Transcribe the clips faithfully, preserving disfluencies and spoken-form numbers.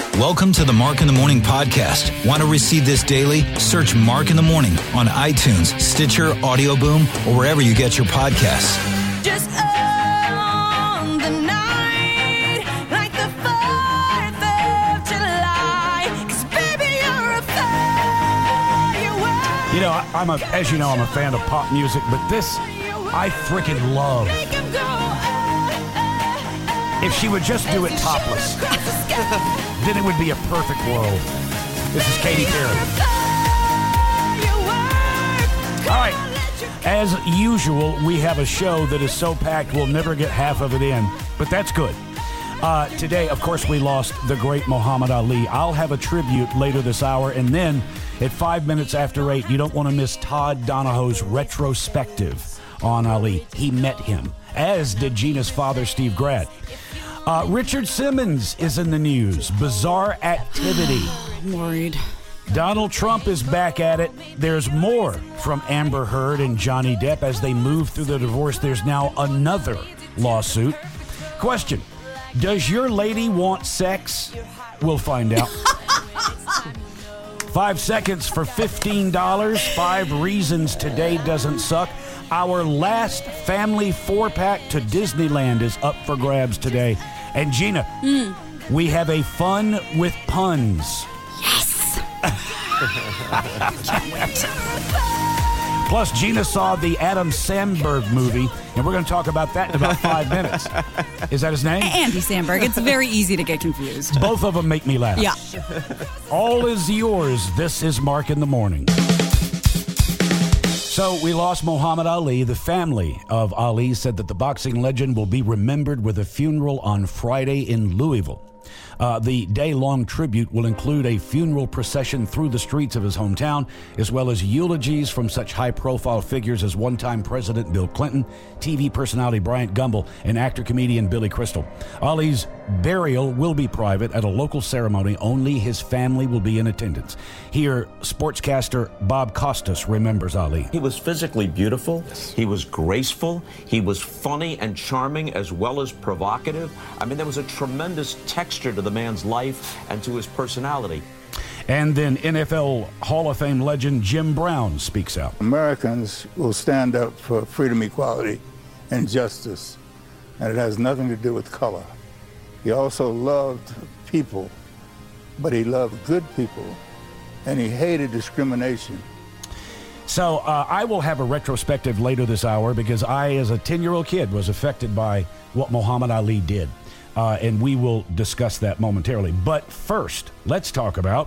Welcome to the Mark in the Morning podcast. Want to receive this daily? Search Mark in the Morning on iTunes, Stitcher, Audio Boom, or wherever you get your podcasts. Just on the night, like the fourth of July, 'cause baby, you're a firework. You know, I- I'm a, as you know, I'm a fan of pop music, but this I freaking love. Make 'em go, uh, uh, If she would just do it topless, then it would be a perfect world. This is Katy Perry. All right. As usual, we have a show that is so packed we'll never get half of it in, but that's good. Uh, today, of course, we lost the great Muhammad Ali. I'll have a tribute later this hour, and then at five minutes after eight, you don't want to miss Todd Donahoe's retrospective on Ali. He met him, as did Gina's father, Steve Grad. Uh, Richard Simmons is in the news. Bizarre activity. I'm worried. Donald Trump is back at it. There's more from Amber Heard and Johnny Depp as they move through the divorce. There's now another lawsuit. Question: does your lady want sex? We'll find out. Five seconds for fifteen dollars. Five reasons today doesn't suck. Our last family four-pack to Disneyland is up for grabs today. And Gina, mm. we have a fun with puns. Yes. Can't wait. Plus, Gina saw the Adam Sandberg movie, and we're going to talk about that in about five minutes. Is that his name? Andy Samberg. It's very easy to get confused. Both of them make me laugh. Yeah. All is yours. This is Mark in the Morning. So we lost Muhammad Ali. The family of Ali said that the boxing legend will be remembered with a funeral on Friday in Louisville. Uh, the day-long tribute will include a funeral procession through the streets of his hometown, as well as eulogies from such high-profile figures as one-time President Bill Clinton, T V personality Bryant Gumbel, and actor-comedian Billy Crystal. Ali's burial will be private at a local ceremony. Only his family will be in attendance. Here, sportscaster Bob Costas remembers Ali. He was physically beautiful. Yes. He was graceful. He was funny and charming as well as provocative. I mean, there was a tremendous texture to the man's life and to his personality. And then N F L Hall of Fame legend Jim Brown speaks out. Americans will stand up for freedom, equality, and justice, and it has nothing to do with color. He also loved people, but he loved good people, and he hated discrimination. So uh, I will have a retrospective later this hour because I, as a ten-year-old kid, was affected by what Muhammad Ali did. Uh, and we will discuss that momentarily. But first, let's talk about...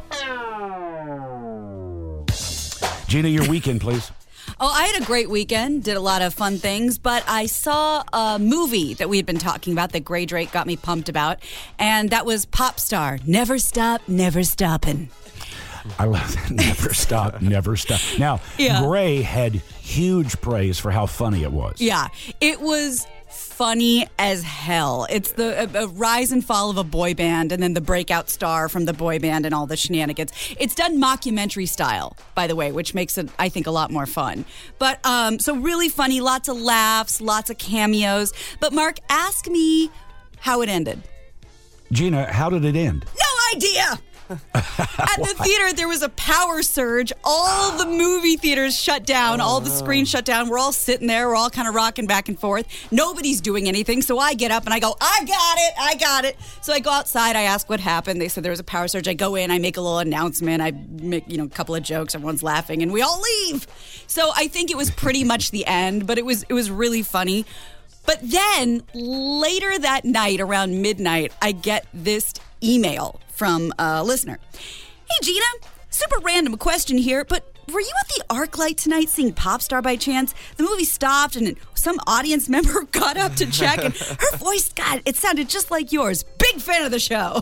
Gina, your weekend, please. Oh, I had a great weekend, did a lot of fun things, but I saw a movie that we had been talking about that Gray Drake got me pumped about, and that was Pop Star, Never Stop, Never Stoppin'. I love that. Never stop, never stop. Now, Yeah. Gray had huge praise for how funny it was. Yeah, it was funny as hell. It's the a, a rise and fall of a boy band and then the breakout star from the boy band and all the shenanigans. It's done mockumentary style, by the way, which makes it, I think, a lot more fun. But um, so really funny, lots of laughs, lots of cameos. But Mark, ask me how it ended. Gina, how did it end? No idea! At the theater, there was a power surge. All the movie theaters shut down. All the screens shut down. We're all sitting there. We're all kind of rocking back and forth. Nobody's doing anything. So I get up and I go, I got it. I got it. So I go outside. I ask what happened. They said there was a power surge. I go in. I make a little announcement. I make, you know, a couple of jokes. Everyone's laughing and we all leave. So I think it was pretty much the end, but it was it was really funny. But then later that night, around midnight, I get this email from a listener. Hey, Gina, super random question here, but were you at the ArcLight tonight seeing Pop Star by chance? The movie stopped and some audience member got up to check and her voice, God, it sounded just like yours. Big fan of the show.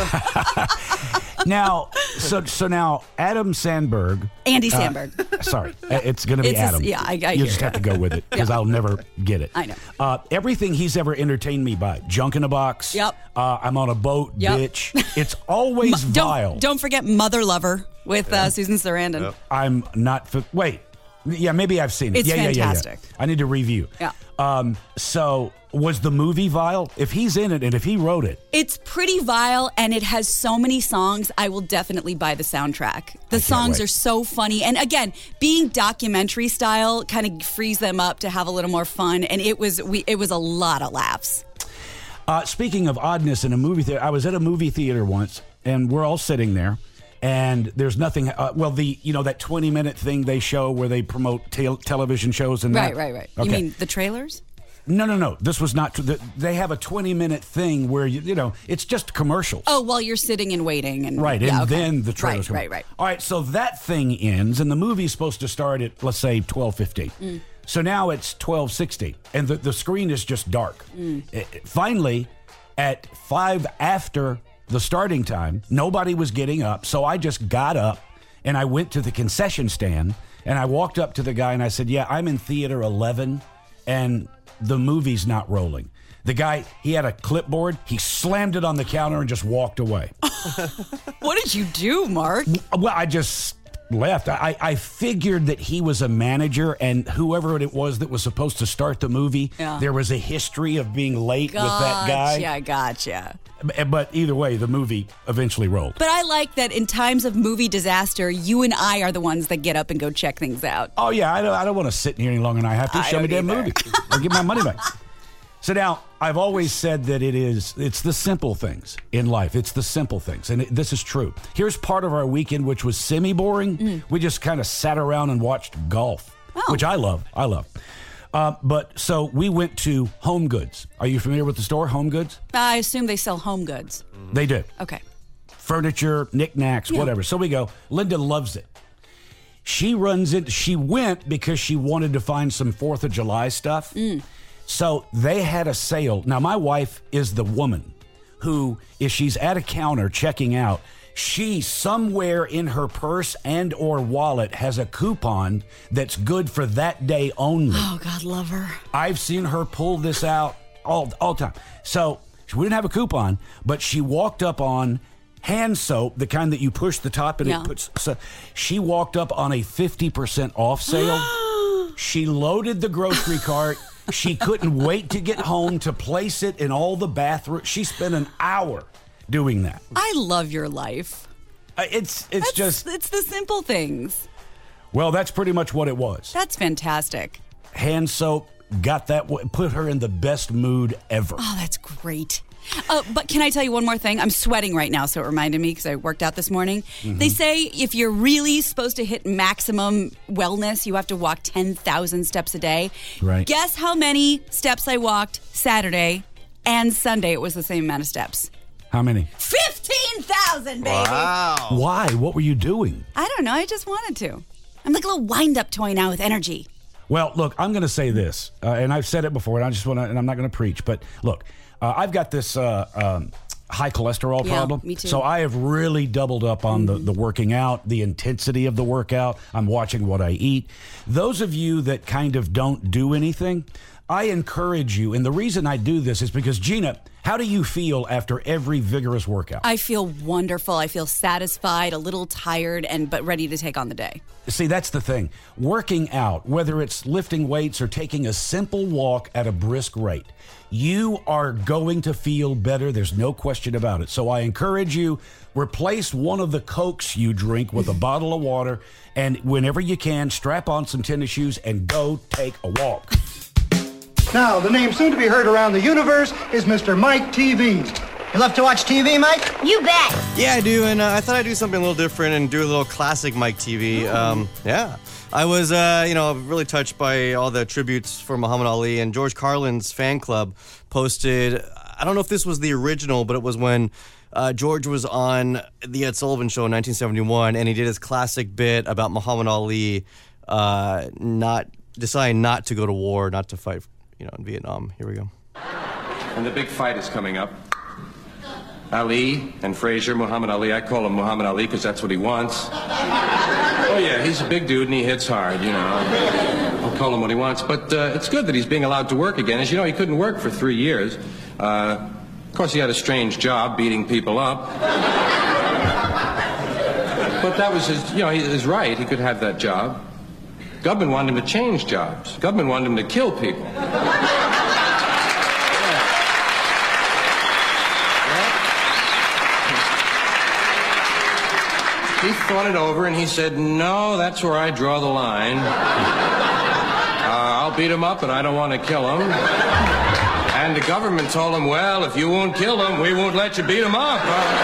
Now, so so now Adam Sandberg. Andy Samberg. Uh, sorry, it's going to be It's Adam. just- yeah, I- I You hear just you. have to go with it because Yeah. I'll never get it. I know. Uh, everything he's ever entertained me by, Junk in a Box. Yep. Uh, I'm on a boat, Yep. bitch. It's always Don't, vile. don't forget Mother Lover with uh, Susan Sarandon. I'm not. F- wait. Yeah, maybe I've seen it. It's yeah, fantastic. Yeah, yeah, yeah. I need to review. Yeah. Um, so was the movie vile? If he's in it and if he wrote it. It's pretty vile, and it has so many songs. I will definitely buy the soundtrack. The songs wait. are so funny. And again, being documentary style kind of frees them up to have a little more fun. And it was we it was a lot of laughs. Uh, speaking of oddness in a movie theater, I was at a movie theater once, and we're all sitting there. And there's nothing. Uh, well, the you know that twenty minute thing they show where they promote te- television shows and Right, that? right, right. Okay. You mean the trailers? No, no, no. This was not. The, they have a twenty minute thing where you you know it's just commercials. Oh, while you're sitting and waiting, and Right, yeah, and okay. then the trailers. Right, come right, right. All right, so that thing ends, and the movie's supposed to start at let's say twelve fifteen. Mm. So now it's twelve sixty, and the the screen is just dark. Mm. It, it- finally, at five after the starting time, nobody was getting up, so I just got up and I went to the concession stand and I walked up to the guy and I said, "Yeah, I'm in theater eleven, and the movie's not rolling." The guy, he had a clipboard. He slammed it on the counter and just walked away. What did you do, Mark? Well, I just left. I, I figured that he was a manager, and whoever it was that was supposed to start the movie, Yeah. there was a history of being late with that guy. Gotcha, gotcha. But either way, the movie eventually rolled. But I like that in times of movie disaster, you and I are the ones that get up and go check things out. Oh, yeah, I don't, I don't want to sit in here any longer than I have to. I Show me the don't damn either. movie. I'll get my money back. So now, I've always said that it is, it's the simple things in life. It's the simple things. And it, this is true. Here's part of our weekend, which was semi-boring. Mm. We just kind of sat around and watched golf, Oh. which I love. I love. Uh, but so we went to Home Goods. Are you familiar with the store, Home Goods? I assume they sell home goods. They do. Okay. Furniture, knickknacks, Yeah. whatever. So we go. Linda loves it. She runs it. She went because she wanted to find some fourth of July stuff. Mm. So they had a sale. Now, my wife is the woman who, if she's at a counter checking out, she somewhere in her purse and or wallet has a coupon that's good for that day only. Oh, God, love her. I've seen her pull this out all all the time. So we didn't have a coupon, but she walked up on hand soap, the kind that you push the top and Yeah. it puts. So she walked up on a fifty percent off sale. She loaded the grocery cart. She couldn't wait to get home to place it in all the bathrooms. She spent an hour doing that. I love your life. Uh, It's it's That's, just it's the simple things. well, that's pretty much what it was. That's fantastic. Hand soap got that put her in the best mood ever. Oh, that's great. Uh, but can I tell you one more thing? I'm sweating right now, so it reminded me because I worked out this morning. Mm-hmm. They say if you're really supposed to hit maximum wellness, you have to walk ten thousand steps a day. Right. Guess how many steps I walked Saturday and Sunday? It was the same amount of steps. How many? fifteen thousand, baby. Wow. Why? What were you doing? I don't know. I just wanted to. I'm like a little wind-up toy now with energy. Well, look, I'm going to say this, uh, and I've said it before, and I just want to, and I'm not going to preach, but look, uh, I've got this uh, um, high cholesterol Yeah, problem. me too. So I have really doubled up on the, the working out, the intensity of the workout. I'm watching what I eat. Those of you that kind of don't do anything, I encourage you, and the reason I do this is because, Gina, how do you feel after every vigorous workout? I feel wonderful. I feel satisfied, a little tired, and but ready to take on the day. See, that's the thing. Working out, whether it's lifting weights or taking a simple walk at a brisk rate, you are going to feel better. There's no question about it. So I encourage you, replace one of the Cokes you drink with a bottle of water, and whenever you can, strap on some tennis shoes and go take a walk. Now, the name soon to be heard around the universe is Mister Mike T V. You love to watch T V, Mike? You bet. Yeah, I do, and uh, I thought I'd do something a little different and do a little classic Mike T V. Um, yeah. I was, uh, you know, really touched by all the tributes for Muhammad Ali, and George Carlin's fan club posted, I don't know if this was the original, but it was when uh, George was on the Ed Sullivan Show in nineteen seventy-one, and he did his classic bit about Muhammad Ali uh, not deciding not to go to war, not to fight, you know, in Vietnam. Here we go. And the big fight is coming up. Ali and Frazier, Muhammad Ali. I call him Muhammad Ali because that's what he wants. Oh, yeah, he's a big dude and he hits hard, you know. I'll call him what he wants. But uh, it's good that he's being allowed to work again. As you know, he couldn't work for three years. Uh, of course, he had a strange job beating people up. But that was his, you know, his right. He could have that job. Government wanted him to change jobs. Government wanted him to kill people. He thought it over and he said, no, that's where I draw the line. Uh, I'll beat him up, but I don't want to kill him. And the government told him, well, if you won't kill him, we won't let you beat him up.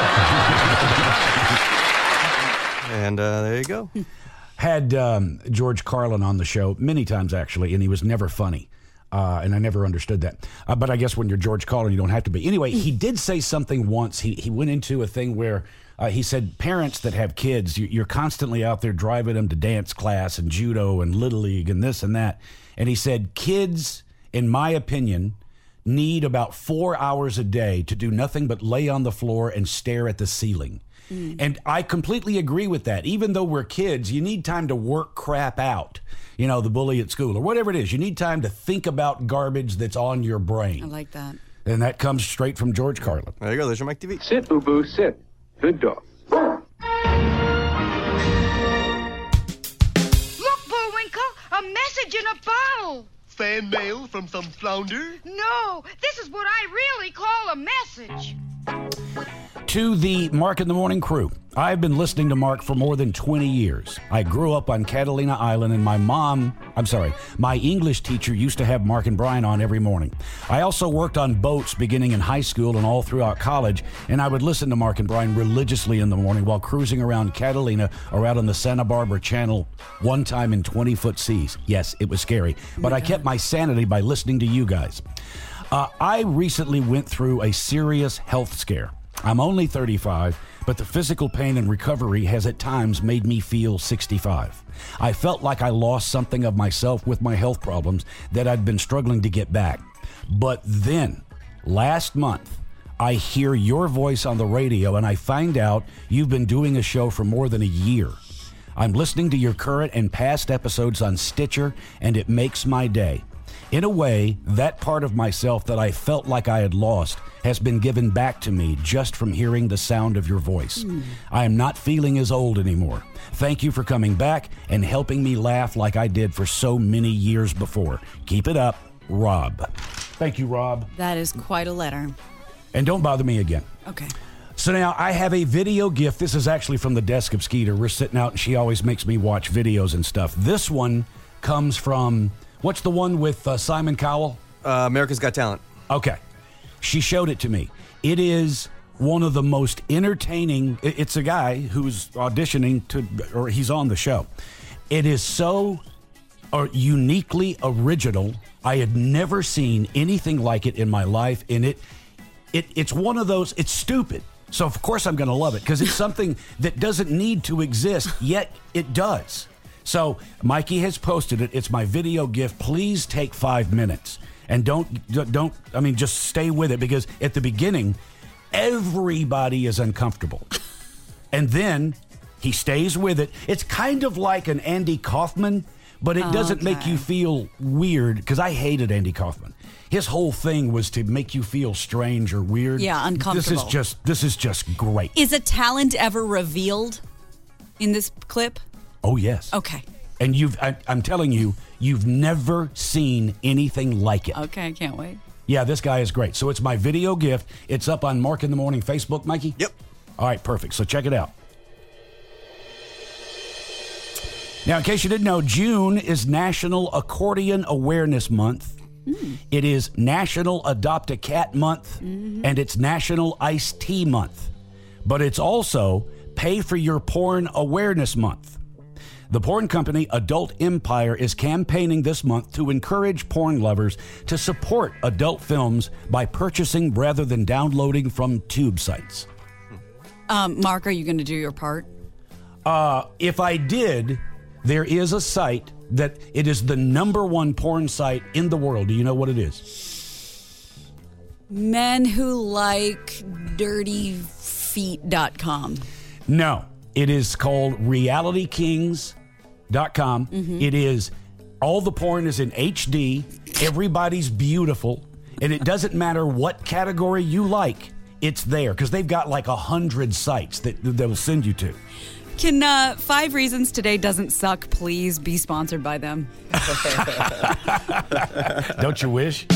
And uh, there you go. Had um, George Carlin on the show many times, actually, and he was never funny. Uh, and I never understood that. Uh, but I guess when you're George Carlin, you don't have to be. Anyway, he did say something once. He, he went into a thing where uh, he said, parents that have kids, you, you're constantly out there driving them to dance class and judo and Little League and this and that. And he said, kids, in my opinion, need about four hours a day to do nothing but lay on the floor and stare at the ceiling. Mm. And I completely agree with that. Even though we're kids, you need time to work crap out. You know, the bully at school or whatever it is. You need time to think about garbage that's on your brain. I like that. And that comes straight from George Carlin. There you go. There's your Mike T V. Sit, Boo-Boo, sit. Good dog. Look, Bullwinkle, a message in a bottle. Fan mail from some flounder? No, this is what I really call a message. To the Mark in the Morning crew, I've been listening to Mark for more than twenty years. I grew up on Catalina Island, and my mom, I'm sorry, my English teacher used to have Mark and Brian on every morning. I also worked on boats beginning in high school and all throughout college, and I would listen to Mark and Brian religiously in the morning while cruising around Catalina or out on the Santa Barbara Channel one time in twenty-foot seas. Yes, it was scary, but I kept my sanity by listening to you guys. Uh, I recently went through a serious health scare. I'm only thirty-five, but the physical pain and recovery has at times made me feel sixty-five. I felt like I lost something of myself with my health problems that I'd been struggling to get back. But then, last month, I hear your voice on the radio and I find out you've been doing a show for more than a year. I'm listening to your current and past episodes on Stitcher, and it makes my day. In a way, that part of myself that I felt like I had lost has been given back to me just from hearing the sound of your voice. Mm. I am not feeling as old anymore. Thank you for coming back and helping me laugh like I did for so many years before. Keep it up, Rob. Thank you, Rob. That is quite a letter. And don't bother me again. Okay. So now I have a video gift. This is actually from the desk of Skeeter. We're sitting out and she always makes me watch videos and stuff. This one comes from... What's the one with uh, Simon Cowell? Uh, America's Got Talent. Okay. She showed it to me. It is one of the most entertaining. It's a guy who's auditioning to, or he's on the show. It is so uh, uniquely original. I had never seen anything like it in my life. And it, it it's one of those, it's stupid. So, of course, I'm going to love it because it's something that doesn't need to exist, yet it does. So Mikey has posted it. It's my video gift. Please take five minutes and don't, don't, I mean, just stay with it because at the beginning, everybody is uncomfortable. And then he stays with it. It's kind of like an Andy Kaufman, but it Oh, doesn't okay. make you feel weird because I hated Andy Kaufman. His whole thing was to make you feel strange or weird. Yeah, uncomfortable. This is just, this is just great. Is a talent ever revealed in this clip? Oh, yes. Okay. And you've, I, I'm telling you, you've never seen anything like it. Okay, I can't wait. Yeah, this guy is great. So it's my video gift. It's up on Mark in the Morning Facebook, Mikey? Yep. All right, perfect. So check it out. Now, in case you didn't know, June is National Accordion Awareness Month. Mm. It is National Adopt a Cat Month, mm-hmm. and it's National Iced Tea Month. But it's also Pay for Your Porn Awareness Month. The porn company Adult Empire is campaigning this month to encourage porn lovers to support adult films by purchasing rather than downloading from tube sites. Um, Mark, are you going to do your part? Uh, if I did, there is a site that it is the number one porn site in the world. Do you know what it is? Men who like dirty feet dot com. No, it is called reality kings dot com. Mm-hmm. It is, all the porn is in H D. Everybody's beautiful. And it doesn't matter what category you like, it's there. Because they've got like a hundred sites that they'll send you to. Can uh, Five Reasons Today Doesn't Suck please be sponsored by them? Don't you wish?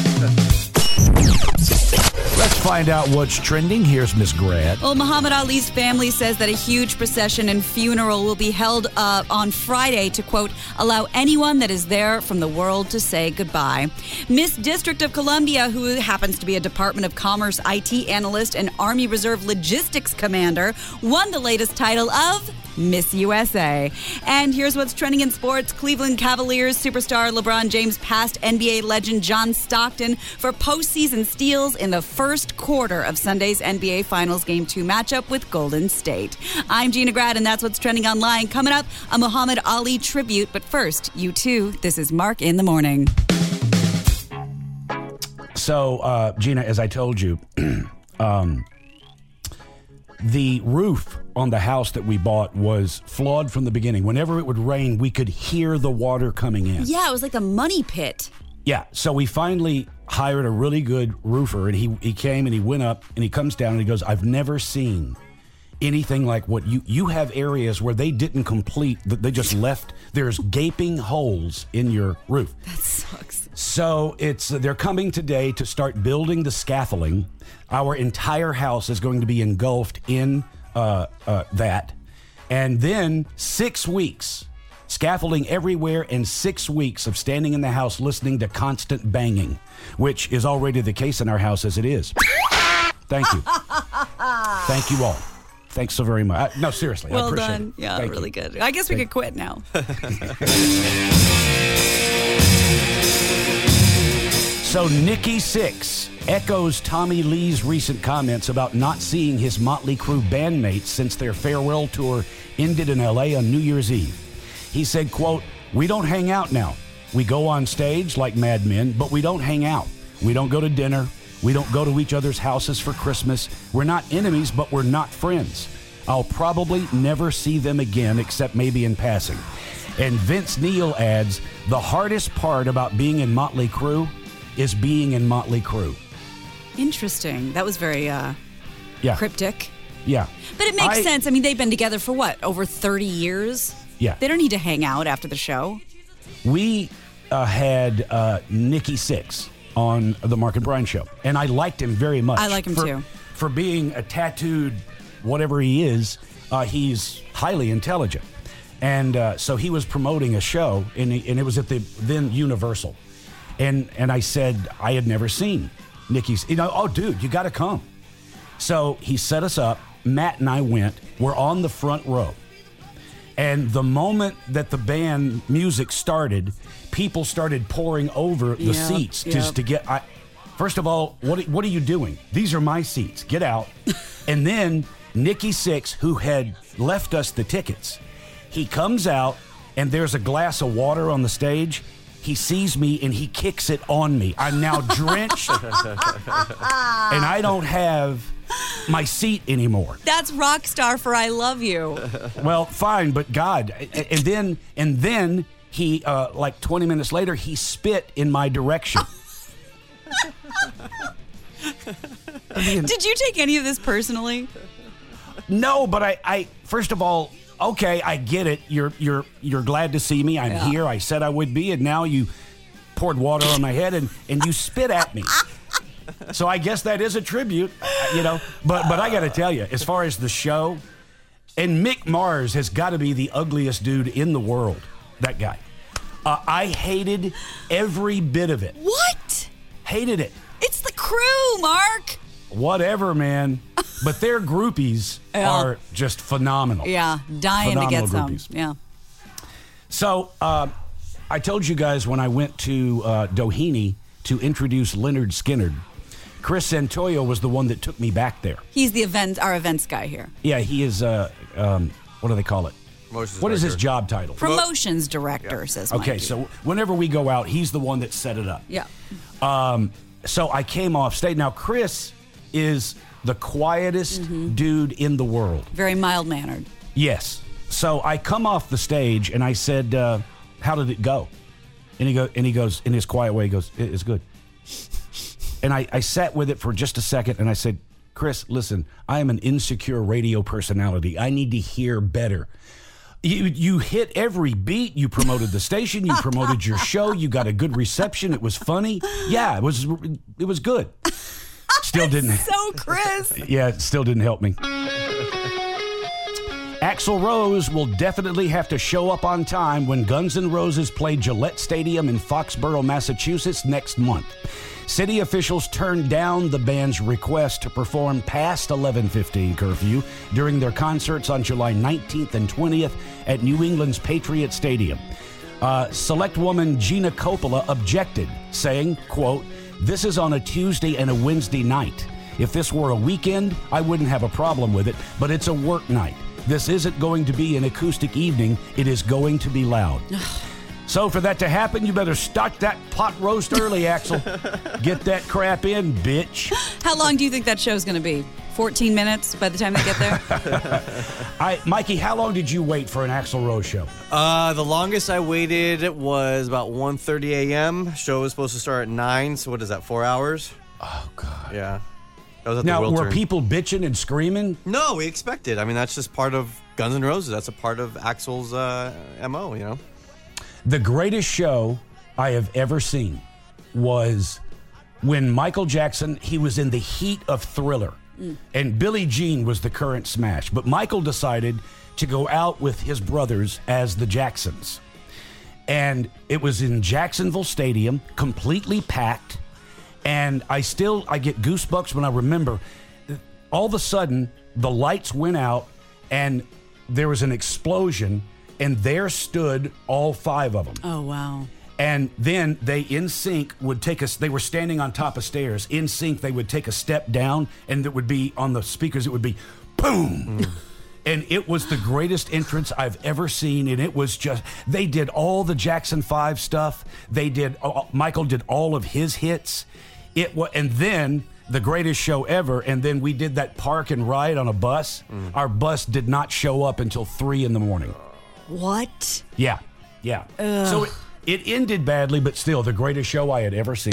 Let's find out what's trending. Here's Miss Grad. Well, Muhammad Ali's family says that a huge procession and funeral will be held uh, on Friday to, quote, allow anyone that is there from the world to say goodbye. Miss District of Columbia, who happens to be a Department of Commerce I T analyst and Army Reserve logistics commander, won the latest title of Miss U S A. And here's what's trending in sports. Cleveland Cavaliers superstar LeBron James passed N B A legend John Stockton for postseason steals in the first quarter of Sunday's N B A Finals Game two matchup with Golden State. I'm Gina Grad, and that's what's trending online. Coming up, a Muhammad Ali tribute. But first, you too, this is Mark in the Morning. So, uh, Gina, as I told you, um, the roof on the house that we bought was flawed from the beginning. Whenever it would rain, we could hear the water coming in. Yeah, it was like the money pit. Yeah, so we finally hired a really good roofer, and he, he came and he went up, and he comes down and he goes, I've never seen anything like what you you have areas where they didn't complete, they just left, there's gaping holes in your roof. That sucks. So it's they're coming today to start building the scaffolding. Our entire house is going to be engulfed in uh, uh, that. And then six weeks, scaffolding everywhere, and six weeks of standing in the house listening to constant banging, which is already the case in our house as it is. Thank you. Thank you all. Thanks so very much. I, no, seriously, well I appreciate done. it. Yeah, Thank really you. good. I guess we Thank could quit now. So Nikki Sixx echoes Tommy Lee's recent comments about not seeing his Motley Crue bandmates since their farewell tour ended in L A on New Year's Eve. He said, quote, we don't hang out now. We go on stage like madmen, but we don't hang out. We don't go to dinner. We don't go to each other's houses for Christmas. We're not enemies, but we're not friends. I'll probably never see them again, except maybe in passing. And Vince Neil adds, the hardest part about being in Motley Crue is being in Motley Crue. Interesting. That was very uh, yeah. cryptic. Yeah. But it makes I, sense. I mean, they've been together for what, over thirty years? Yeah. They don't need to hang out after the show. We uh, had uh, Nikki Sixx on the Mark and Brian show, and I liked him very much. I like him for, too. For being a tattooed whatever he is, uh, he's highly intelligent. And uh, so he was promoting a show, and, he, and it was at the then Universal. And and I said, I had never seen Nikki's, you know, oh, dude, you got to come. So he set us up. Matt and I went. We're on the front row. And the moment that the band music started, people started pouring over the yep, seats yep. just to get. I, first of all, what what are you doing? These are my seats. Get out. And then Nikki Sixx, who had left us the tickets, he comes out and there's a glass of water on the stage. He sees me and he kicks it on me. I'm now drenched and I don't have my seat anymore. That's rock star for I love you. Well, fine, but God, and then and then he uh, like twenty minutes later he spit in my direction. I mean, did you take any of this personally? No, but I, I first of all, okay, I get it. You're you're you're glad to see me. I'm yeah. here. I said I would be, and now you poured water on my head and, and you spit at me. So I guess that is a tribute, you know. But but I got to tell you, as far as the show, and Mick Mars has got to be the ugliest dude in the world. That guy. Uh, I hated every bit of it. What? Hated it. It's the crew, Mark. Whatever, man. But their groupies yeah. are just phenomenal. Yeah, dying phenomenal to get some. Groupies. Yeah. So uh, I told you guys when I went to uh, Doheny to introduce Leonard Skinner, Chris Santoyo was the one that took me back there. He's the event, our events guy here. Yeah, he is, uh, um, what do they call it? Promotions what is his director. job title? Promotions director, yeah. says Mikey. Okay, so whenever we go out, he's the one that set it up. Yeah. Um, so I came off stage. Now, Chris is the quietest mm-hmm. dude in the world. Very mild-mannered. Yes. So I come off the stage and I said, uh, how did it go? And he go, and he goes, in his quiet way, he goes, it's good. And I, I sat with it for just a second and I said, Chris, listen, I am an insecure radio personality. I need to hear better. You, you hit every beat. You promoted the station. You promoted your show. You got a good reception. It was funny. Yeah, it was it was good. Still didn't. So Chris. Yeah, it still didn't help me. Axl Rose will definitely have to show up on time when Guns N' Roses play Gillette Stadium in Foxborough, Massachusetts next month. City officials turned down the band's request to perform past eleven fifteen curfew during their concerts on July nineteenth and twentieth at New England's Patriot Stadium. Uh, select woman Gina Coppola objected, saying, quote, "This is on a Tuesday and a Wednesday night. If this were a weekend, I wouldn't have a problem with it, but it's a work night. This isn't going to be an acoustic evening. It is going to be loud." So for that to happen, you better start that pot roast early, Axl. Get that crap in, bitch. How long do you think that show's going to be? fourteen minutes by the time they get there? I, Mikey, how long did you wait for an Axl Rose show? Uh, the longest I waited was about one thirty a.m. Show was supposed to start at nine, so what is that, four hours? Oh, God. Yeah. That was at now, the were Wiltern. people bitching and screaming? No, we expected. I mean, that's just part of Guns N' Roses. That's a part of Axl's uh, M O, you know? The greatest show I have ever seen was when Michael Jackson, he was in the heat of Thriller, mm. and Billie Jean was the current smash. But Michael decided to go out with his brothers as the Jacksons. And it was in Jacksonville Stadium, completely packed. And I still, I get goosebumps when I remember, all of a sudden, the lights went out, and there was an explosion, and there stood all five of them. Oh, wow. And then they, in sync, would take us, they were standing on top of stairs. In sync, they would take a step down, and it would be, on the speakers, it would be, boom! Mm. And it was the greatest entrance I've ever seen, and it was just, they did all the Jackson five stuff. They did, uh, Michael did all of his hits. It was, and then the greatest show ever, and then we did that park and ride on a bus. Mm. Our bus did not show up until three in the morning. What? Yeah, yeah. Ugh. So it, it ended badly, but still the greatest show I had ever seen.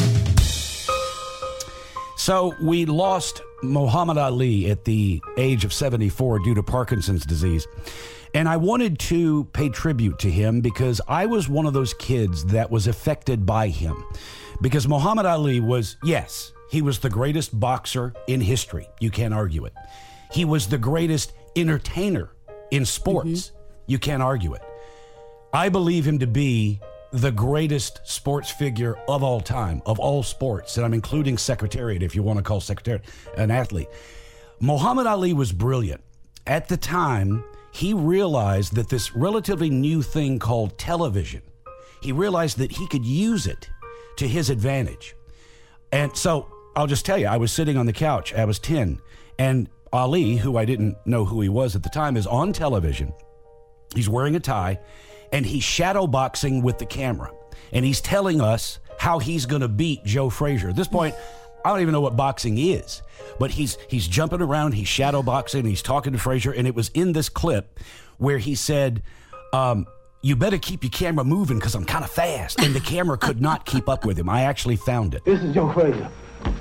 So we lost Muhammad Ali at the age of seventy-four due to Parkinson's disease. And I wanted to pay tribute to him because I was one of those kids that was affected by him. Because Muhammad Ali was, yes, he was the greatest boxer in history. You can't argue it. He was the greatest entertainer in sports. Mm-hmm. You can't argue it. I believe him to be the greatest sports figure of all time, of all sports, and I'm including Secretariat, if you want to call Secretariat an athlete. Muhammad Ali was brilliant. At the time, he realized that this relatively new thing called television, he realized that he could use it to his advantage. And so I'll just tell you, I was sitting on the couch, I was ten, and Ali, who I didn't know who he was at the time, is on television. He's wearing a tie, and he's shadow boxing with the camera. And he's telling us how he's going to beat Joe Frazier. At this point, I don't even know what boxing is. But he's he's jumping around, he's shadow boxing, he's talking to Frazier. And it was in this clip where he said, um, you better keep your camera moving because I'm kind of fast. And the camera could not keep up with him. I actually found it. This is Joe Frazier.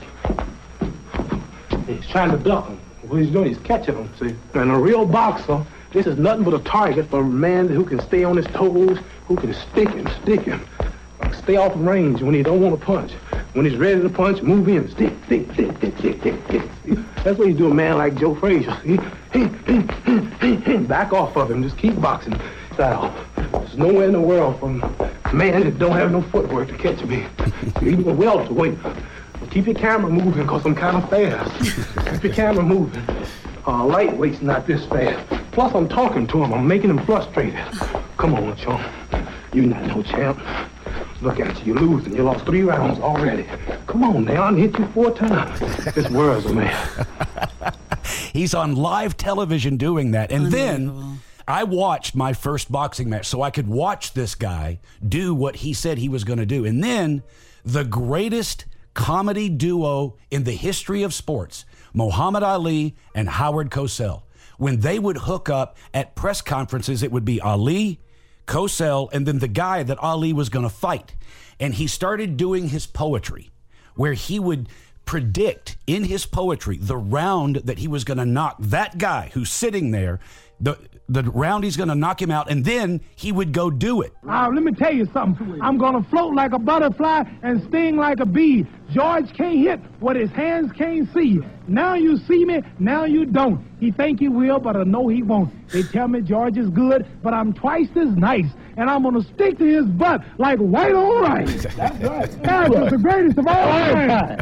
He's trying to block him. What he's doing, he's catching him, see? And a real boxer, this is nothing but a target for a man who can stay on his toes, who can stick him, stick him. Stay off of range when he don't want to punch. When he's ready to punch, move in. Stick, stick, stick, stick, stick, stick, stick. That's what you do a man like Joe Frazier. He, he, he, he, he, back off of him. Just keep boxing. Style. There's nowhere in the world from a man that don't have no footwork to catch me. Even a welterweight. Keep your camera moving because I'm kind of fast. Keep your camera moving. Uh, lightweight's not this fast. Plus, I'm talking to him. I'm making him frustrated. Come on, chum. You're not no champ. Look at you. You're losing. You lost three rounds already. Come on now. I hit you four times. This world's a man. He's on live television doing that. And then I watched my first boxing match so I could watch this guy do what he said he was going to do. And then the greatest comedy duo in the history of sports, Muhammad Ali and Howard Cosell. When they would hook up at press conferences, it would be Ali, Cosell, and then the guy that Ali was going to fight. And he started doing his poetry, where he would predict in his poetry the round that he was going to knock that guy who's sitting there, the the round he's going to knock him out, and then he would go do it. Uh, let me tell you something. I'm going to float like a butterfly and sting like a bee. George can't hit what his hands can't see. Now you see me, now you don't. He think he will, but I know he won't. They tell me George is good, but I'm twice as nice, and I'm going to stick to his butt like white on rice. That's right. That was the greatest of all time.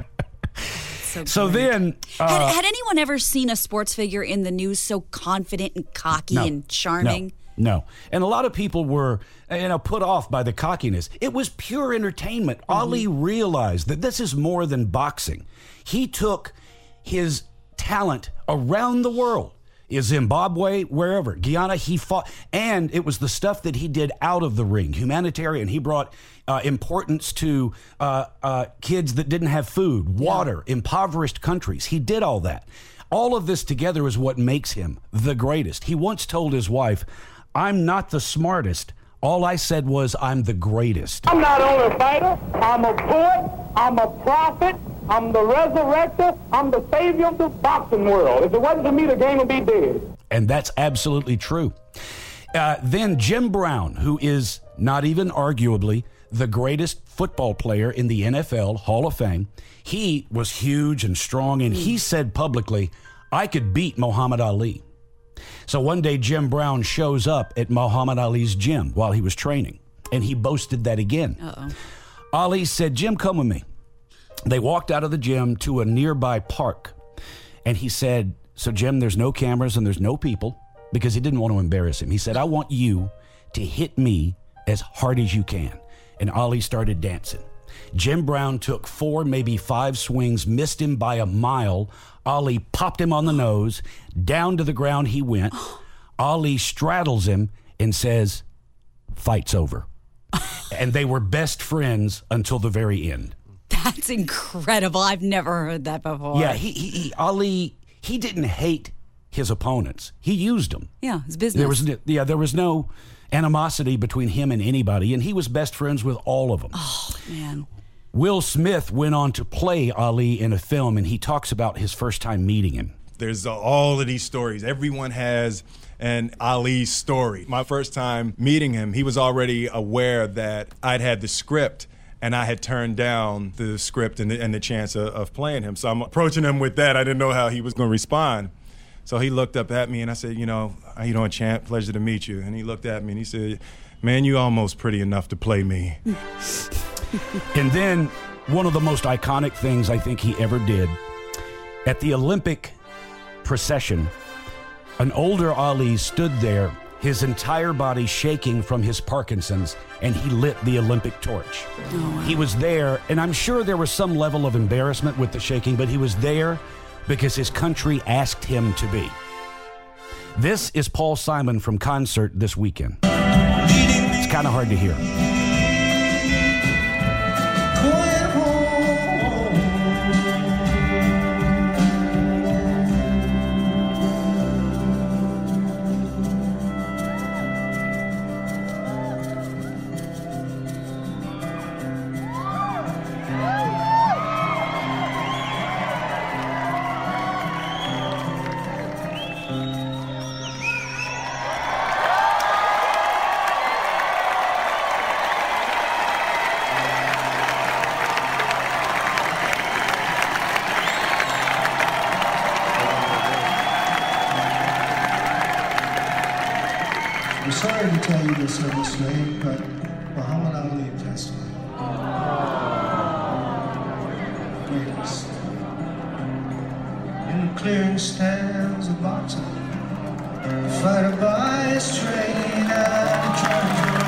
So, so then... Uh, had, had anyone ever seen a sports figure in the news so confident and cocky no, and charming? No, no. And a lot of people were, you know, put off by the cockiness. It was pure entertainment. Mm-hmm. Ali realized that this is more than boxing. He took his talent around the world. Zimbabwe, wherever, Guyana, he fought. And it was the stuff that he did out of the ring, humanitarian. He brought uh, importance to uh, uh, kids that didn't have food, water, yeah. impoverished countries. He did all that. All of this together is what makes him the greatest. He once told his wife, I'm not the smartest. All I said was, I'm the greatest. I'm not only a fighter, I'm a poet, I'm a prophet, I'm the resurrector, I'm the savior of the boxing world. If it wasn't for me, the game would be dead. And that's absolutely true. Uh, then Jim Brown, who is not even arguably the greatest football player in the N F L Hall of Fame, he was huge and strong, and he said publicly, I could beat Muhammad Ali. So one day Jim Brown shows up at Muhammad Ali's gym while he was training, and he boasted that again. Uh-oh. Ali said, Jim, come with me. They walked out of the gym to a nearby park, and he said, so Jim, there's no cameras and there's no people, because he didn't want to embarrass him. He said, I want you to hit me as hard as you can. And Ali started dancing. Jim Brown took four, maybe five swings, missed him by a mile. Ali popped him on the nose. Down to the ground he went. Ali straddles him and says, fight's over. And they were best friends until the very end. That's incredible. I've never heard that before. Yeah, he, he, he Ali, he didn't hate his opponents. He used them. Yeah, it's business. There was, yeah, there was no animosity between him and anybody, and he was best friends with all of them. Oh, man. Will Smith went on to play Ali in a film, and he talks about his first time meeting him. There's uh, all of these stories. Everyone has an Ali story. My first time meeting him, he was already aware that I'd had the script, and I had turned down the script and the, and the chance of, of playing him. So I'm approaching him with that. I didn't know how he was going to respond. So he looked up at me, and I said, you know, how you doing, champ? Pleasure to meet you. And he looked at me, and he said, man, you almost pretty enough to play me. And then one of the most iconic things I think he ever did, at the Olympic procession, an older Ali stood there, his entire body shaking from his Parkinson's, and he lit the Olympic torch. Oh, wow. He was there, and I'm sure there was some level of embarrassment with the shaking, but he was there because his country asked him to be. This is Paul Simon from concert this weekend. It's kind of hard to hear. I'm sorry to tell you this in this name, but Muhammad Ali passed away. Greatest. In clearing stands of boxing, a fighter by his trade and a treasure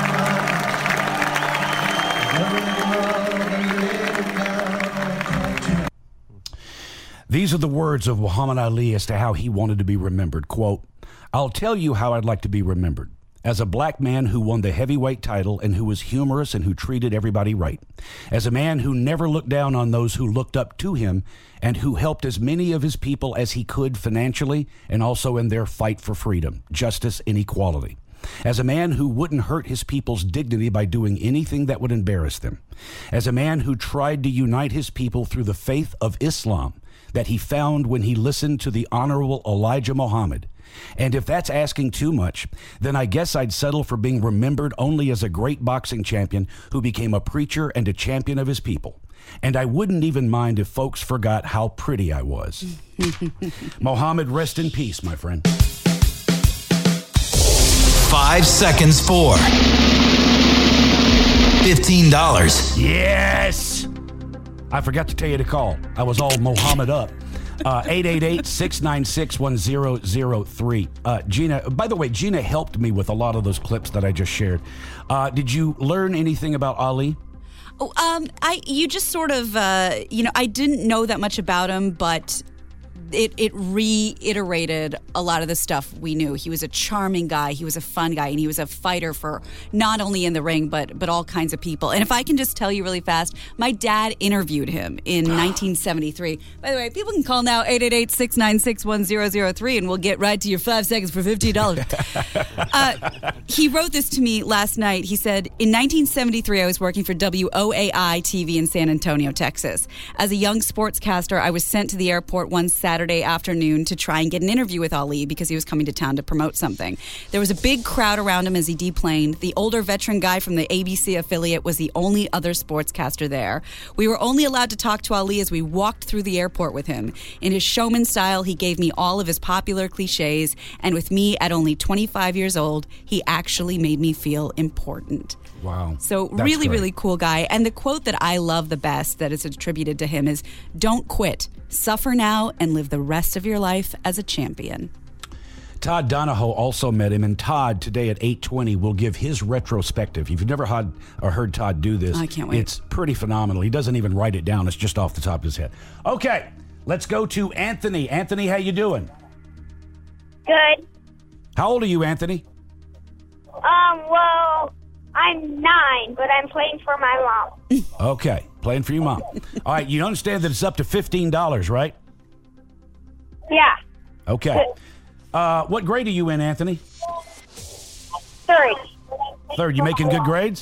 of These are the words of Muhammad Ali as to how he wanted to be remembered. Quote, I'll tell you how I'd like to be remembered. As a black man who won the heavyweight title and who was humorous and who treated everybody right. As a man who never looked down on those who looked up to him and who helped as many of his people as he could financially and also in their fight for freedom, justice, and equality. as a man who wouldn't hurt his people's dignity by doing anything that would embarrass them, as a man who tried to unite his people through the faith of Islam that he found when he listened to the Honorable Elijah Muhammad. And if that's asking too much, then I guess I'd settle for being remembered only as a great boxing champion who became a preacher and a champion of his people. And I wouldn't even mind if folks forgot how pretty I was. Muhammad, rest in peace, my friend. Five seconds for fifteen dollars. Yes! I forgot to tell you to call. I was all Muhammad up. Uh, eight eight eight, six nine six, one zero zero three. Uh, Gina, by the way, Gina helped me with a lot of those clips that I just shared. Uh, did you learn anything about Ali? Oh, um, I you just sort of, uh, you know, I didn't know that much about him, but it it reiterated a lot of the stuff we knew. He was a charming guy. He was a fun guy, and he was a fighter for not only in the ring, but but all kinds of people. And if I can just tell you really fast, my dad interviewed him in nineteen seventy-three. By the way, people can call now, eight eight eight, six nine six, one zero zero three, and we'll get right to your five seconds for fifteen dollars. uh, he wrote this to me last night. He said, in nineteen seventy-three, I was working for W O A I T V in San Antonio, Texas. As a young sportscaster, I was sent to the airport one Saturday afternoon to try and get an interview with Ali because he was coming to town to promote something. There was a big crowd around him as he deplaned. The older veteran guy from the A B C affiliate was the only other sportscaster there. We were only allowed to talk to Ali as we walked through the airport with him. In his showman style, he gave me all of his popular cliches, and with me at only twenty-five years old, he actually made me feel important. Wow. So That's really, great. really cool guy. And the quote that I love the best that is attributed to him is, "Don't quit. Suffer now and live the rest of your life as a champion." Todd Donahoe also met him, and Todd today at eight twenty will give his retrospective. If you've never had or heard Todd do this, I can't wait. It's pretty phenomenal. He doesn't even write it down. It's just off the top of his head. Okay, let's go to Anthony. Anthony, how you doing? Good. How old are you, Anthony? Um, well, I'm nine, but I'm playing for my mom. Okay, playing for your mom. All right, you understand that it's up to fifteen dollars, right? Yeah. Okay. Uh, what grade are you in, Anthony? Third. Third. You making good grades?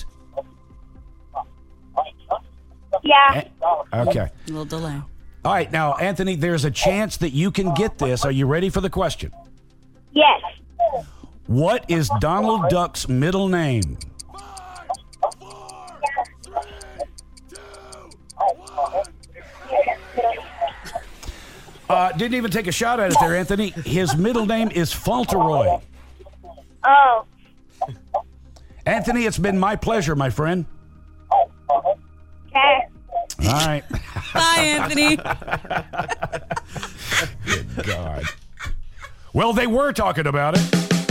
Yeah. Okay. A little delay. All right, now, Anthony, there's a chance that you can get this. Are you ready for the question? Yes. What is Donald Duck's middle name? Uh, didn't even take a shot at it there, Anthony. His middle name is Fauntleroy. Oh. Anthony, it's been my pleasure, my friend. Okay. All right. Bye, Anthony. Good God. Well, they were talking about it.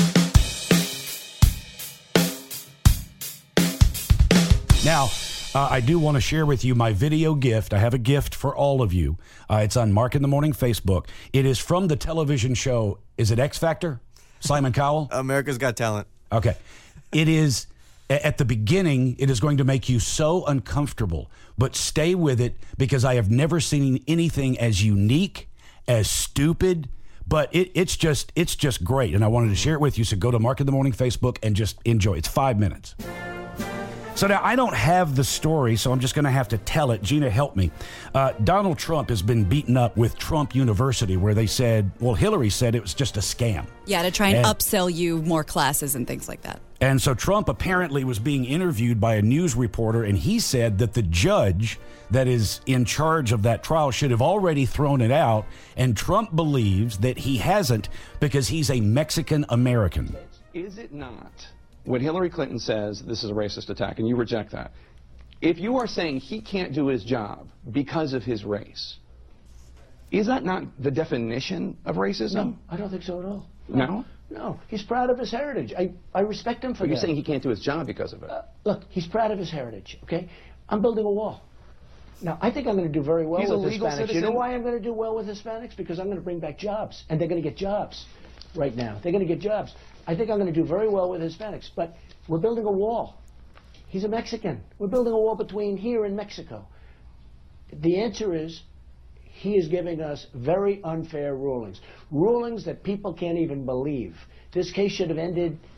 Now, uh, I do want to share with you my video gift. I have a gift for all of you. Uh, it's on Mark in the Morning Facebook. It is from the television show, is it X Factor? Simon Cowell? America's Got Talent. Okay. It is, at the beginning, it is going to make you so uncomfortable, but stay with it because I have never seen anything as unique, as stupid, but it, it's just it's just great. And I wanted to share it with you, so go to Mark in the Morning Facebook and just enjoy. It's five minutes. So now I don't have the story, so I'm just going to have to tell it. Gina, help me. Uh, Donald Trump has been beaten up with Trump University, where they said, well, Hillary said it was just a scam. Yeah, to try and, And- upsell you more classes and things like that. And so Trump apparently was being interviewed by a news reporter, and he said that the judge that is in charge of that trial should have already thrown it out, and Trump believes that he hasn't because he's a Mexican American. Is it not, when Hillary Clinton says this is a racist attack, and you reject that, if you are saying he can't do his job because of his race, is that not the definition of racism? No, I don't think so at all. No? No, he's proud of his heritage. I, I respect him for But that. you're saying he can't do his job because of it. Uh, look, he's proud of his heritage, okay? I'm building a wall. Now, I think I'm going to do very well He's a with legal Hispanics. You citizen. know why I'm going to do well with Hispanics? Because I'm going to bring back jobs, and they're going to get jobs right now. They're going to get jobs. I think I'm going to do very well with Hispanics, but we're building a wall. He's a Mexican. We're building a wall between here and Mexico. The answer is he is giving us very unfair rulings, rulings that people can't even believe. This case should have ended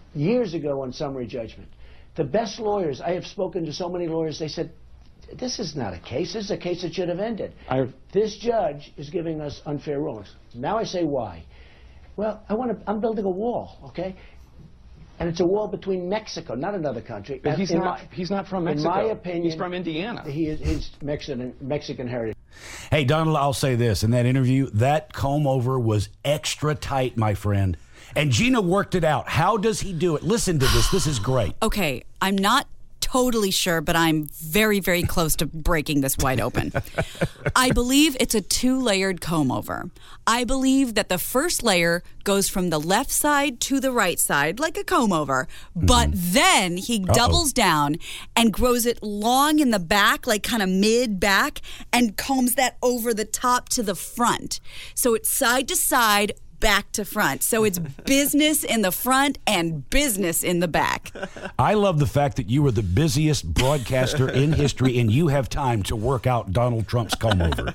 years ago on summary judgment. The best lawyers, I have spoken to so many lawyers, they said, this is not a case. This is a case that should have ended. I, this judge is giving us unfair rulings. Now I say why. Well, I want to, I'm building a wall, okay? And it's a wall between Mexico, not another country. But he's in not, my, he's not from Mexico. In my opinion. He's from Indiana. He is, he's Mexican, Mexican heritage. Hey, Donald, I'll say this. In that interview, that comb-over was extra tight, my friend. And Gina worked it out. How does he do it? Listen to this. This is great. Okay, I'm not totally sure, but I'm very, very close to breaking this wide open. I believe it's a two-layered comb-over. I believe that the first layer goes from the left side to the right side, like a comb-over. Mm-hmm. But then he Uh-oh. doubles down and grows it long in the back, like kind of mid-back, and combs that over the top to the front. So it's side to side, back to front. So it's business in the front and business in the back. I love the fact that you were the busiest broadcaster in history and you have time to work out Donald Trump's comb over.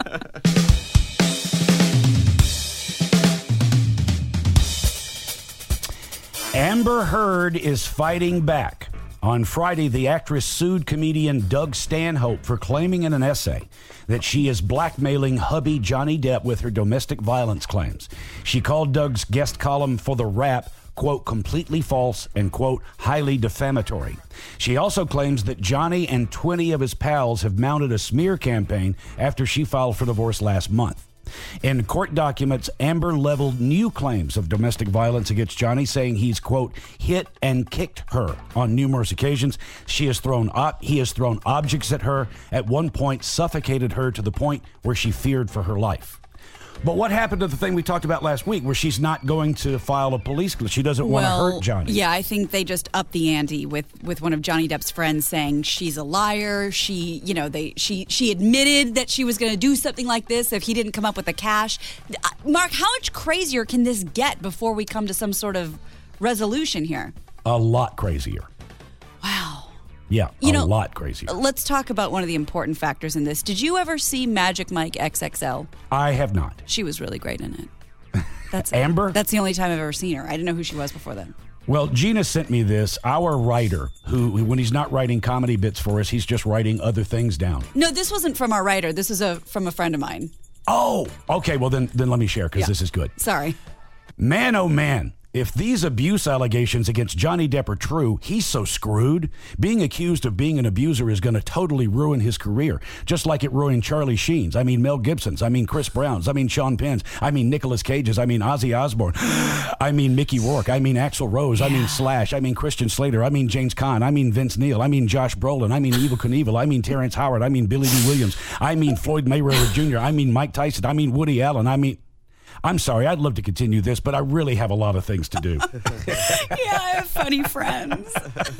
Amber Heard is fighting back. On Friday, the actress sued comedian Doug Stanhope for claiming in an essay that she is blackmailing hubby Johnny Depp with her domestic violence claims. She called Doug's guest column for The Wrap, quote, completely false and, quote, highly defamatory. She also claims that Johnny and twenty of his pals have mounted a smear campaign after she filed for divorce last month. In court documents, Amber leveled new claims of domestic violence against Johnny, saying he's, quote, hit and kicked her on numerous occasions. She has thrown op- he has thrown objects at her, at one point suffocated her to the point where she feared for her life. But what happened to the thing we talked about last week where she's not going to file a police case? She doesn't well, want to hurt Johnny. Yeah, I think they just upped the ante with, with one of Johnny Depp's friends saying she's a liar. She, you know, they she she admitted that she was going to do something like this if he didn't come up with the cash. Mark, how much crazier can this get before we come to some sort of resolution here? A lot crazier. Wow. Yeah, you a know, lot crazier. Let's talk about one of the important factors in this. Did you ever see Magic Mike X X L? I have not. She was really great in it. That's Amber? That's the only time I've ever seen her. I didn't know who she was before then. Well, Gina sent me this. Our writer, who, when he's not writing comedy bits for us, he's just writing other things down. No, this wasn't from our writer. This is a from a friend of mine. Oh, okay. Well, then, then let me share because yeah. this is good. Sorry. Man, oh man. If these abuse allegations against Johnny Depp are true, he's so screwed. Being accused of being an abuser is going to totally ruin his career, just like it ruined Charlie Sheen's. I mean, Mel Gibson's. I mean, Chris Brown's. I mean, Sean Penn's. I mean, Nicolas Cage's. I mean, Ozzy Osbourne. I mean, Mickey Rourke. I mean, Axl Rose. Yeah. I mean, Slash. I mean, Christian Slater. I mean, James Caan. I mean, Vince Neil. I mean, Josh Brolin. I mean, Evel Knievel. I mean, Terrence Howard. I mean, Billy D. Williams. I mean, Floyd Mayweather Junior I mean, Mike Tyson. I mean, Woody Allen. I mean... I'm sorry, I'd love to continue this, but I really have a lot of things to do. Yeah, I have funny friends.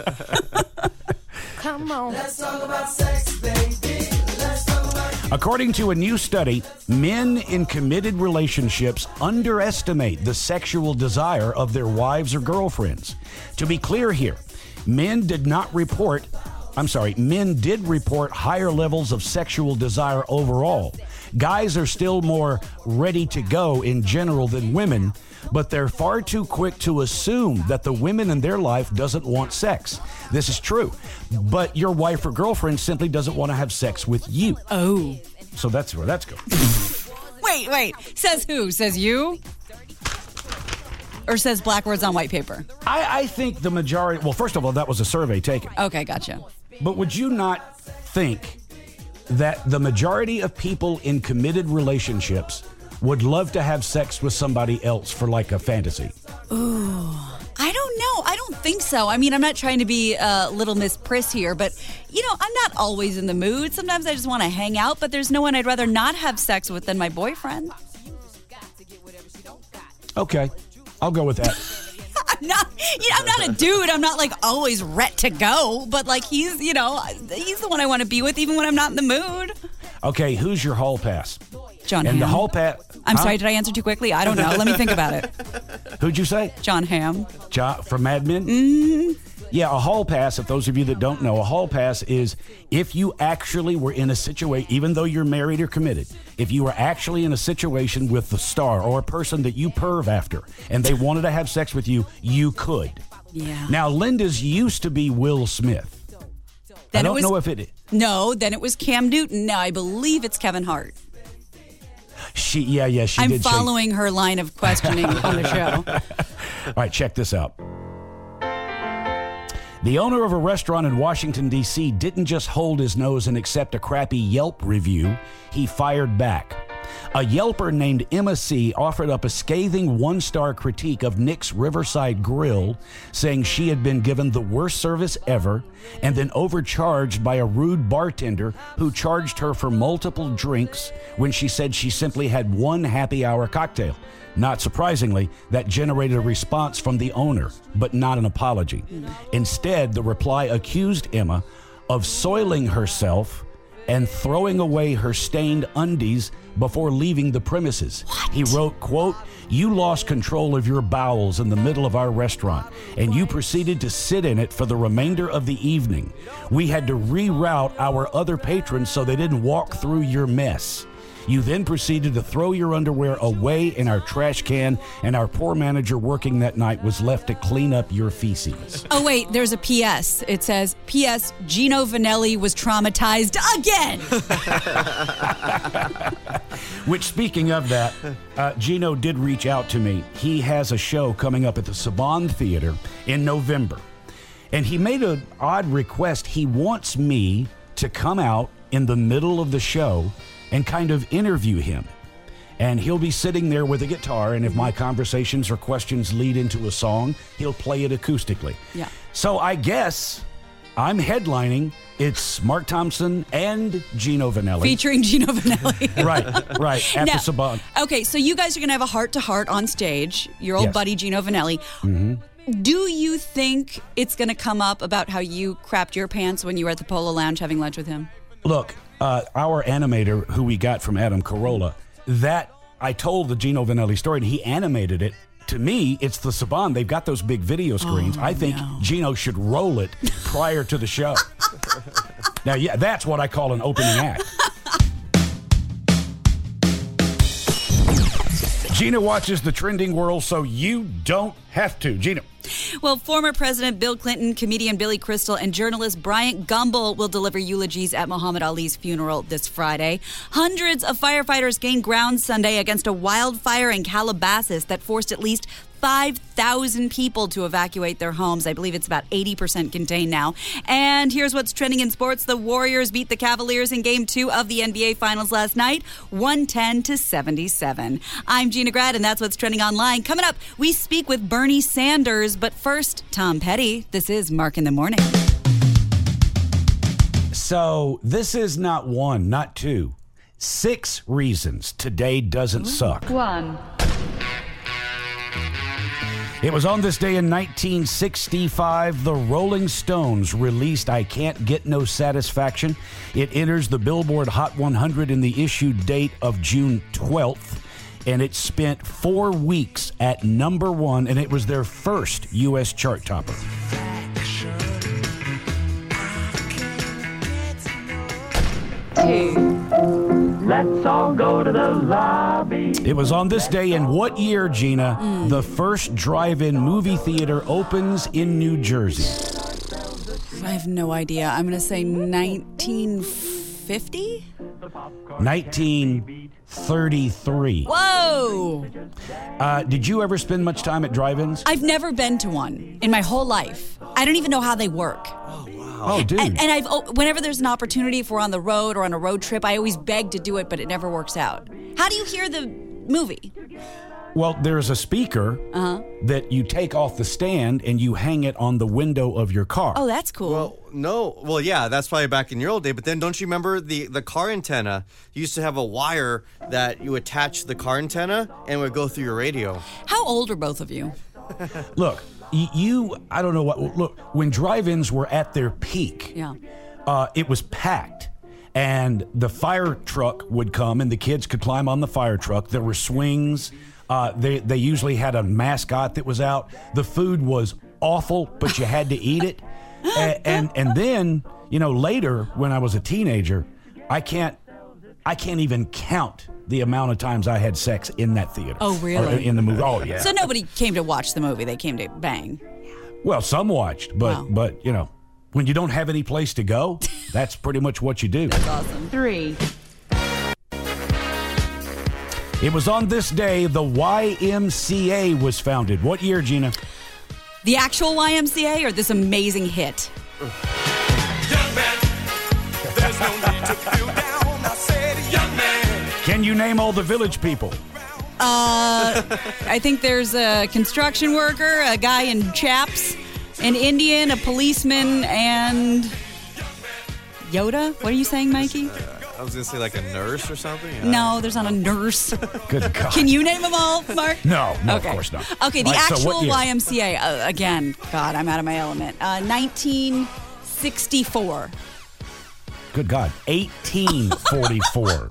Come on. Let's talk about sex, baby. Let's talk about... According to a new study, men in committed relationships underestimate the sexual desire of their wives or girlfriends. To be clear here, men did not report, I'm sorry, men did report higher levels of sexual desire overall. Guys are still more ready to go in general than women, but they're far too quick to assume that the women in their life doesn't want sex. This is true, but your wife or girlfriend simply doesn't want to have sex with you. Oh. So that's where that's going. Wait, wait. Says who? Says you? Or says black words on white paper? I, I think the majority, well, first of all, that was a survey taken. Okay, gotcha. But would you not think that the majority of people in committed relationships would love to have sex with somebody else for like a fantasy? Ooh, I don't know. I don't think so. I mean, I'm not trying to be uh, little Miss Priss here, but, you know, I'm not always in the mood. Sometimes I just want to hang out, but there's no one I'd rather not have sex with than my boyfriend. Okay, I'll go with that. I'm not, you know, I'm not a dude. I'm not like always ret to go, but like he's, you know, he's the one I want to be with even when I'm not in the mood. Okay, who's your hall pass? John and Hamm. the hall pass. I'm huh? sorry, did I answer too quickly? I don't know. Let me think about it. Who'd you say? John Hamm. John, from Mad Men? Mm-hmm. Yeah, a hall pass, if those of you that don't know, a hall pass is if you actually were in a situation, even though you're married or committed, if you were actually in a situation with the star or a person that you perv after and they wanted to have sex with you, you could. Yeah. Now, Linda's used to be Will Smith. Then I don't it was, know if it... No, then it was Cam Newton. Now I believe it's Kevin Hart. She, yeah, yeah, she I'm did following her line of questioning on the show. All right, check this out. The owner of a restaurant in Washington, D C didn't just hold his nose and accept a crappy Yelp review. He fired back. A Yelper named Emma C. offered up a scathing one-star critique of Nick's Riverside Grill, saying she had been given the worst service ever and then overcharged by a rude bartender who charged her for multiple drinks when she said she simply had one happy hour cocktail. Not surprisingly, that generated a response from the owner, but not an apology. Instead, the reply accused Emma of soiling herself and throwing away her stained undies before leaving the premises. What? He wrote, quote, "You lost control of your bowels in the middle of our restaurant, and you proceeded to sit in it for the remainder of the evening. We had to reroute our other patrons so they didn't walk through your mess. You then proceeded to throw your underwear away in our trash can, and our poor manager working that night was left to clean up your feces." Oh, wait, there's a P S. It says, P S. Gino Vanelli was traumatized again. Which, speaking of that, uh, Gino did reach out to me. He has a show coming up at the Saban Theater in November. And he made an odd request. He wants me to come out in the middle of the show and kind of interview him. And he'll be sitting there with a guitar, and if my conversations or questions lead into a song, he'll play it acoustically. Yeah. So I guess I'm headlining. It's Mark Thompson and Gino Vanelli. Featuring Gino Vanelli. right, right, at now, the Saban. Okay, so you guys are going to have a heart-to-heart on stage, your old Yes. buddy Gino Vanelli. Mm-hmm. Do you think it's going to come up about how you crapped your pants when you were at the Polo Lounge having lunch with him? Look, uh, our animator, who we got from Adam Carolla, that I told the Gino Vanelli story, and he animated it. To me, it's the Saban. They've got those big video screens. Oh, I think no. Gino should roll it prior to the show. Now, yeah, that's what I call an opening act. Gina watches the trending world, so you don't have to. Gina. Well, former President Bill Clinton, comedian Billy Crystal, and journalist Bryant Gumbel will deliver eulogies at Muhammad Ali's funeral this Friday. Hundreds of firefighters gained ground Sunday against a wildfire in Calabasas that forced at least five thousand people to evacuate their homes. I believe it's about eighty percent contained now. And here's what's trending in sports. The Warriors beat the Cavaliers in Game two of the N B A Finals last night, one ten to seventy-seven. I'm Gina Grad, and that's what's trending online. Coming up, we speak with Bernie Sanders. But first, Tom Petty. This is Mark in the Morning. So this is not one, not two, six reasons today doesn't suck. One. It was on this day in nineteen sixty-five, the Rolling Stones released I Can't Get No Satisfaction. It enters the Billboard Hot one hundred in the issue date of June twelfth, and it spent four weeks at number one, and it was their first U S chart topper. Two. Let's all go to the lobby. It was on this day in what year, Gina, mm. the first drive-in movie theater opens in New Jersey? I have no idea. I'm going to say nineteen fifty? nineteen thirty-three. Whoa! Uh, did you ever spend much time at drive-ins? I've never been to one in my whole life. I don't even know how they work. Oh, wow. Oh, dude. And, and I've oh, whenever there's an opportunity, if we're on the road or on a road trip, I always beg to do it, but it never works out. How do you hear the movie? Well, there's a speaker uh-huh. that you take off the stand and you hang it on the window of your car. Oh, that's cool. Well, no. Well, yeah, that's probably back in your old day. But then don't you remember the, the car antenna? You used to have a wire that you attach to the car antenna and it would go through your radio. How old are both of you? Look, you, I don't know what, look, when drive-ins were at their peak, yeah. uh, it was packed. And the fire truck would come and the kids could climb on the fire truck. There were swings. Uh, they, they usually had a mascot that was out. The food was awful, but you had to eat it. and, and and then, you know, later when I was a teenager, I can't I can't even count the amount of times I had sex in that theater. Oh, really? Or in the movie. Oh, yeah. So nobody came to watch the movie. They came to bang. Well, some watched, but Wow. but you know, when you don't have any place to go, that's pretty much what you do. That's awesome. Three. It was on this day the Y M C A was founded. What year, Gina? The actual Y M C A or this amazing hit? Young man, there's no need to feel down. I said, young man. Can you name all the village people? Uh, I think there's a construction worker, a guy in chaps, an Indian, a policeman, and Yoda. What are you saying, Mikey? I was going to say like a nurse or something. I No, there's not a nurse. Good God. Can you name them all, Mark? No, no, Okay. of course not. Okay, the All right, so what actual year? Y M C A, uh, again, God, I'm out of my element. Uh, nineteen sixty-four. Good God. eighteen forty-four.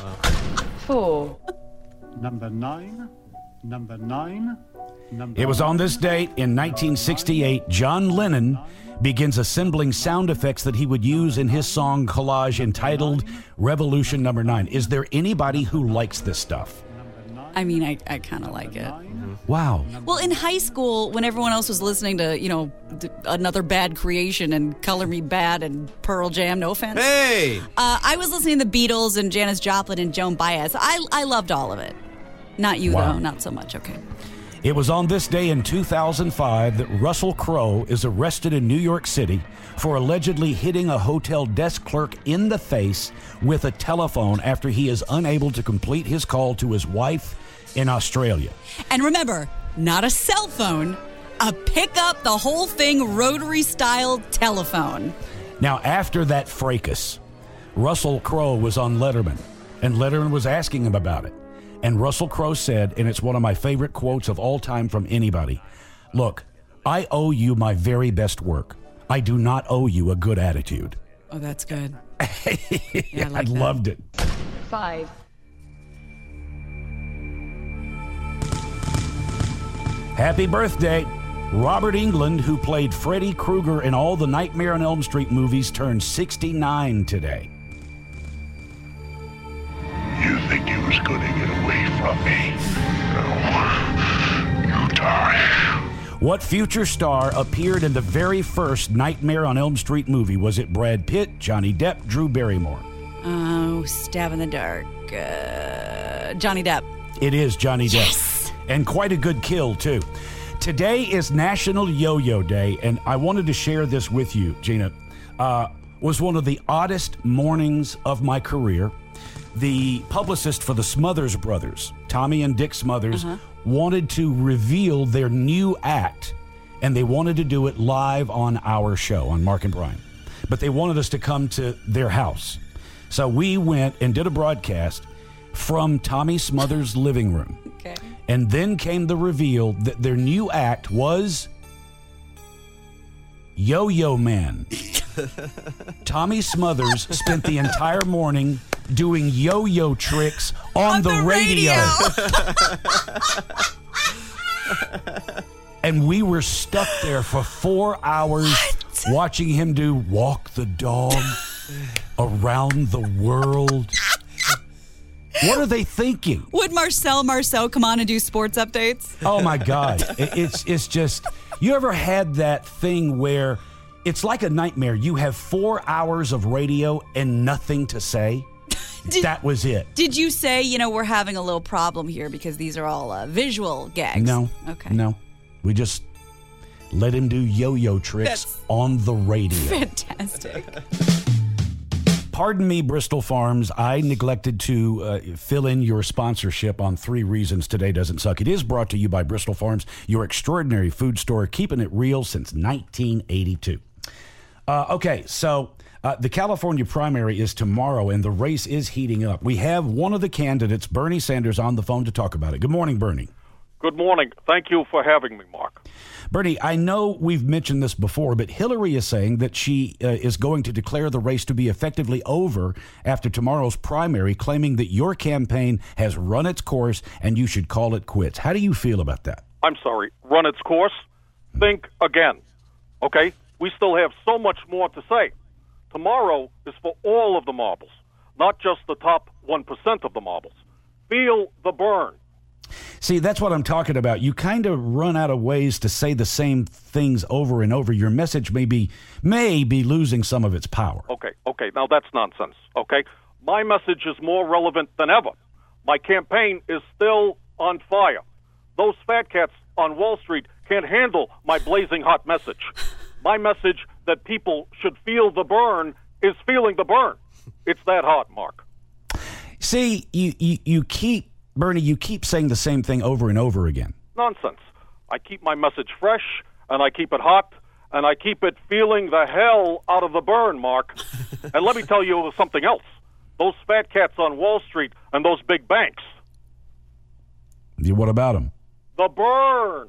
Four. Number nine. Number nine. Number It was on this date in nineteen sixty-eight, John Lennon begins assembling sound effects that he would use in his song collage entitled Revolution Number Nine. Is there anybody who likes this stuff? I mean, I, I kind of like it. Wow. Well, in high school, when everyone else was listening to, you know, th- Another Bad Creation and Color Me Bad and Pearl Jam, no offense. Hey! Uh, I was listening to the Beatles and Janis Joplin and Joan Baez. I, I loved all of it. Not you, Wow. though. Not so much. Okay. It was on this day in two thousand five that Russell Crowe is arrested in New York City for allegedly hitting a hotel desk clerk in the face with a telephone after he is unable to complete his call to his wife in Australia. And remember, not a cell phone, a pick up the whole thing rotary style telephone. Now, after that fracas, Russell Crowe was on Letterman, and Letterman was asking him about it. And Russell Crowe said, and it's one of my favorite quotes of all time from anybody, "Look, I owe you my very best work. I do not owe you a good attitude." Oh, that's good. Yeah, I like that. loved it. Five. Happy birthday. Robert Englund, who played Freddy Krueger in all the Nightmare on Elm Street movies, turned sixty-nine today. You think you was gonna get away from me? No. You die. What future star appeared in the very first Nightmare on Elm Street movie? Was it Brad Pitt, Johnny Depp, Drew Barrymore? Oh, stab in the dark. Uh, Johnny Depp. It is Johnny Depp. Yes! And quite a good kill, too. Today is National Yo-Yo Day, and I wanted to share this with you, Gina. Uh, was one of the oddest mornings of my career. The publicist for the Smothers Brothers, Tommy and Dick Smothers, Uh-huh. wanted to reveal their new act, and they wanted to do it live on our show, on Mark and Brian. But they wanted us to come to their house. So we went and did a broadcast from Tommy Smothers' living room. Okay. And then came the reveal that their new act was Yo-Yo Man. Tommy Smothers spent the entire morning doing yo-yo tricks on, On the, the radio. radio. And we were stuck there for four hours What? watching him do Walk the Dog around the world. What are they thinking? Would Marcel Marceau come on and do sports updates? Oh my God. It- It's it's just, you ever had that thing where it's like a nightmare? You have four hours of radio and nothing to say. Did- That was it. Did you say, you know, we're having a little problem here because these are all uh, visual gags? No. Okay. No. We just let him do yo-yo tricks That's- on the radio. Fantastic. Pardon me, Bristol Farms. I neglected to uh, fill in your sponsorship on Three Reasons Today Doesn't Suck. It is brought to you by Bristol Farms, your extraordinary food store, keeping it real since nineteen eighty-two. Uh, okay, so uh, the California primary is tomorrow, and the race is heating up. We have one of the candidates, Bernie Sanders, on the phone to talk about it. Good morning, Bernie. Good morning. Thank you for having me, Mark. Bernie, I know we've mentioned this before, but Hillary is saying that she uh, is going to declare the race to be effectively over after tomorrow's primary, claiming that your campaign has run its course and you should call it quits. How do you feel about that? I'm sorry. Run its course? Think again. Okay? We still have so much more to say. Tomorrow is for all of the marbles, not just the top one percent of the marbles. Feel the burn. See, that's what I'm talking about. You kind of run out of ways to say the same things over and over. Your message may be, may be losing some of its power. Okay, okay, now that's nonsense, okay? My message is more relevant than ever. My campaign is still on fire. Those fat cats on Wall Street can't handle my blazing hot message. My message that people should feel the burn is feeling the burn. It's that hot, Mark. See, you, you, you keep, Bernie, you keep saying the same thing over and over again. Nonsense. I keep my message fresh, and I keep it hot, and I keep it feeling the hell out of the burn, Mark. And let me tell you something else. Those fat cats on Wall Street and those big banks. What about them? The burn.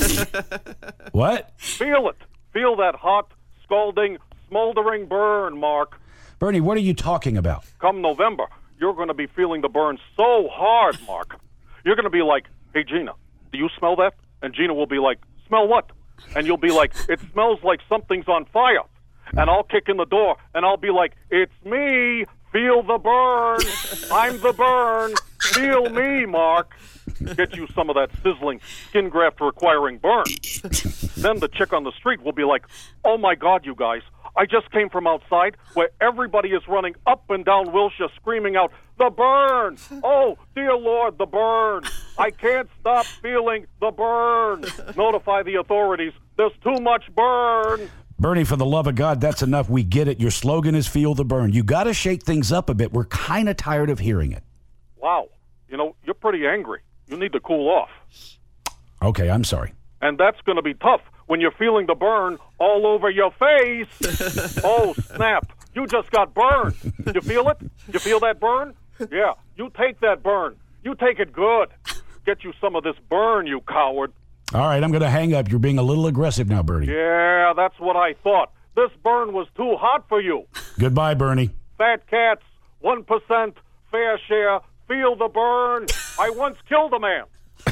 What? Feel it. Feel that hot, scalding, smoldering burn, Mark. Bernie, what are you talking about? Come November, you're going to be feeling the burn so hard, Mark. You're going to be like, hey, Gina, do you smell that? And Gina will be like, smell what? And you'll be like, it smells like something's on fire. And I'll kick in the door, and I'll be like, it's me. Feel the burn. I'm the burn. Feel me, Mark. Get you some of that sizzling, skin graft requiring burn. Then the chick on the street will be like, oh, my God, you guys. I just came from outside where everybody is running up and down Wilshire screaming out, the burn! Oh, dear Lord, the burn! I can't stop feeling the burn! Notify the authorities. There's too much burn! Bernie, for the love of God, that's enough. We get it. Your slogan is feel the burn. You got to shake things up a bit. We're kind of tired of hearing it. Wow. You know, you're pretty angry. You need to cool off. Okay, I'm sorry. And that's going to be tough when you're feeling the burn all over your face. Oh, snap. You just got burned. You feel it? You feel that burn? Yeah. You take that burn. You take it good. Get you some of this burn, you coward. All right, I'm going to hang up. You're being a little aggressive now, Bernie. Yeah, that's what I thought. This burn was too hot for you. Goodbye, Bernie. Fat cats, one percent, fair share, feel the burn. I once killed a man.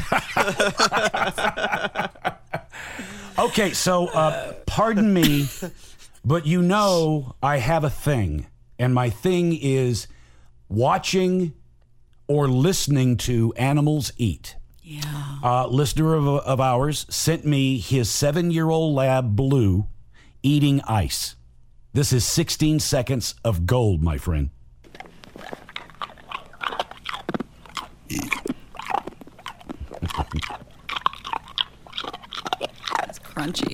Okay, so uh, pardon me, but you know I have a thing, and my thing is watching or listening to animals eat. Yeah. Uh, listener of, of ours sent me his seven-year-old lab, Blue, eating ice. This is sixteen seconds of gold, my friend. It's crunchy.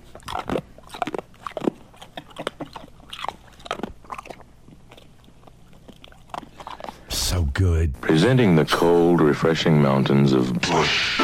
So good. Presenting the cold, refreshing mountains of Bush.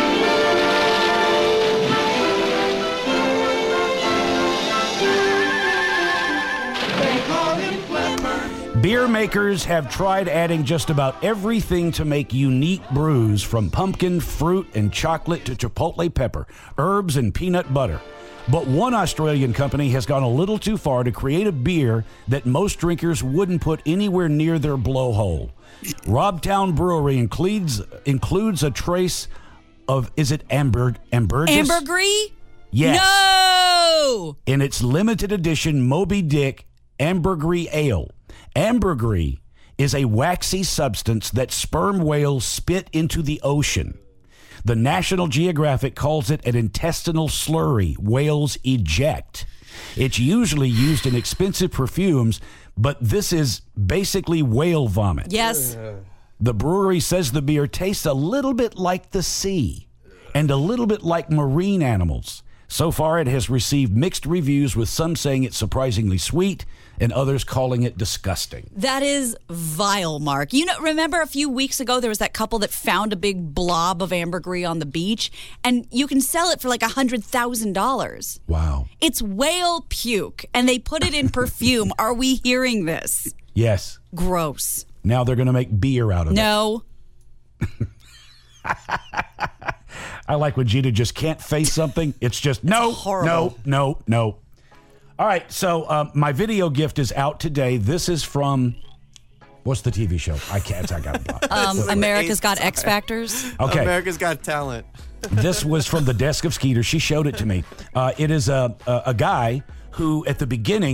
Beer makers have tried adding just about everything to make unique brews, from pumpkin, fruit, and chocolate to chipotle pepper, herbs, and peanut butter. But one Australian company has gone a little too far to create a beer that most drinkers wouldn't put anywhere near their blowhole. Robtown Brewery includes includes a trace of, is it amber, ambergris? Ambergris? Yes. No! In its limited edition Moby Dick Ambergris Ale. Ambergris is a waxy substance that sperm whales spit into the ocean. The National Geographic calls it an intestinal slurry whales eject. It's usually used in expensive perfumes, but this is basically whale vomit. Yes. The brewery says the beer tastes a little bit like the sea and a little bit like marine animals. So far, it has received mixed reviews, with some saying it's surprisingly sweet and others calling it disgusting. That is vile, Mark. You know, remember a few weeks ago there was that couple that found a big blob of ambergris on the beach, and you can sell it for like one hundred thousand dollars. Wow. It's whale puke, and they put it in perfume. Are we hearing this? Yes. Gross. Now they're going to make beer out of no. it. No. I like when Gina just can't face something. It's just, no, it's horrible. no, no, no. All right, so um, my video gift is out today. This is from, what's the T V show? I can't, I got it. Um, America's Got X Factors. Okay. America's Got Talent. This was from the desk of Skeeter. She showed it to me. Uh, it is a, a, a guy who, at the beginning,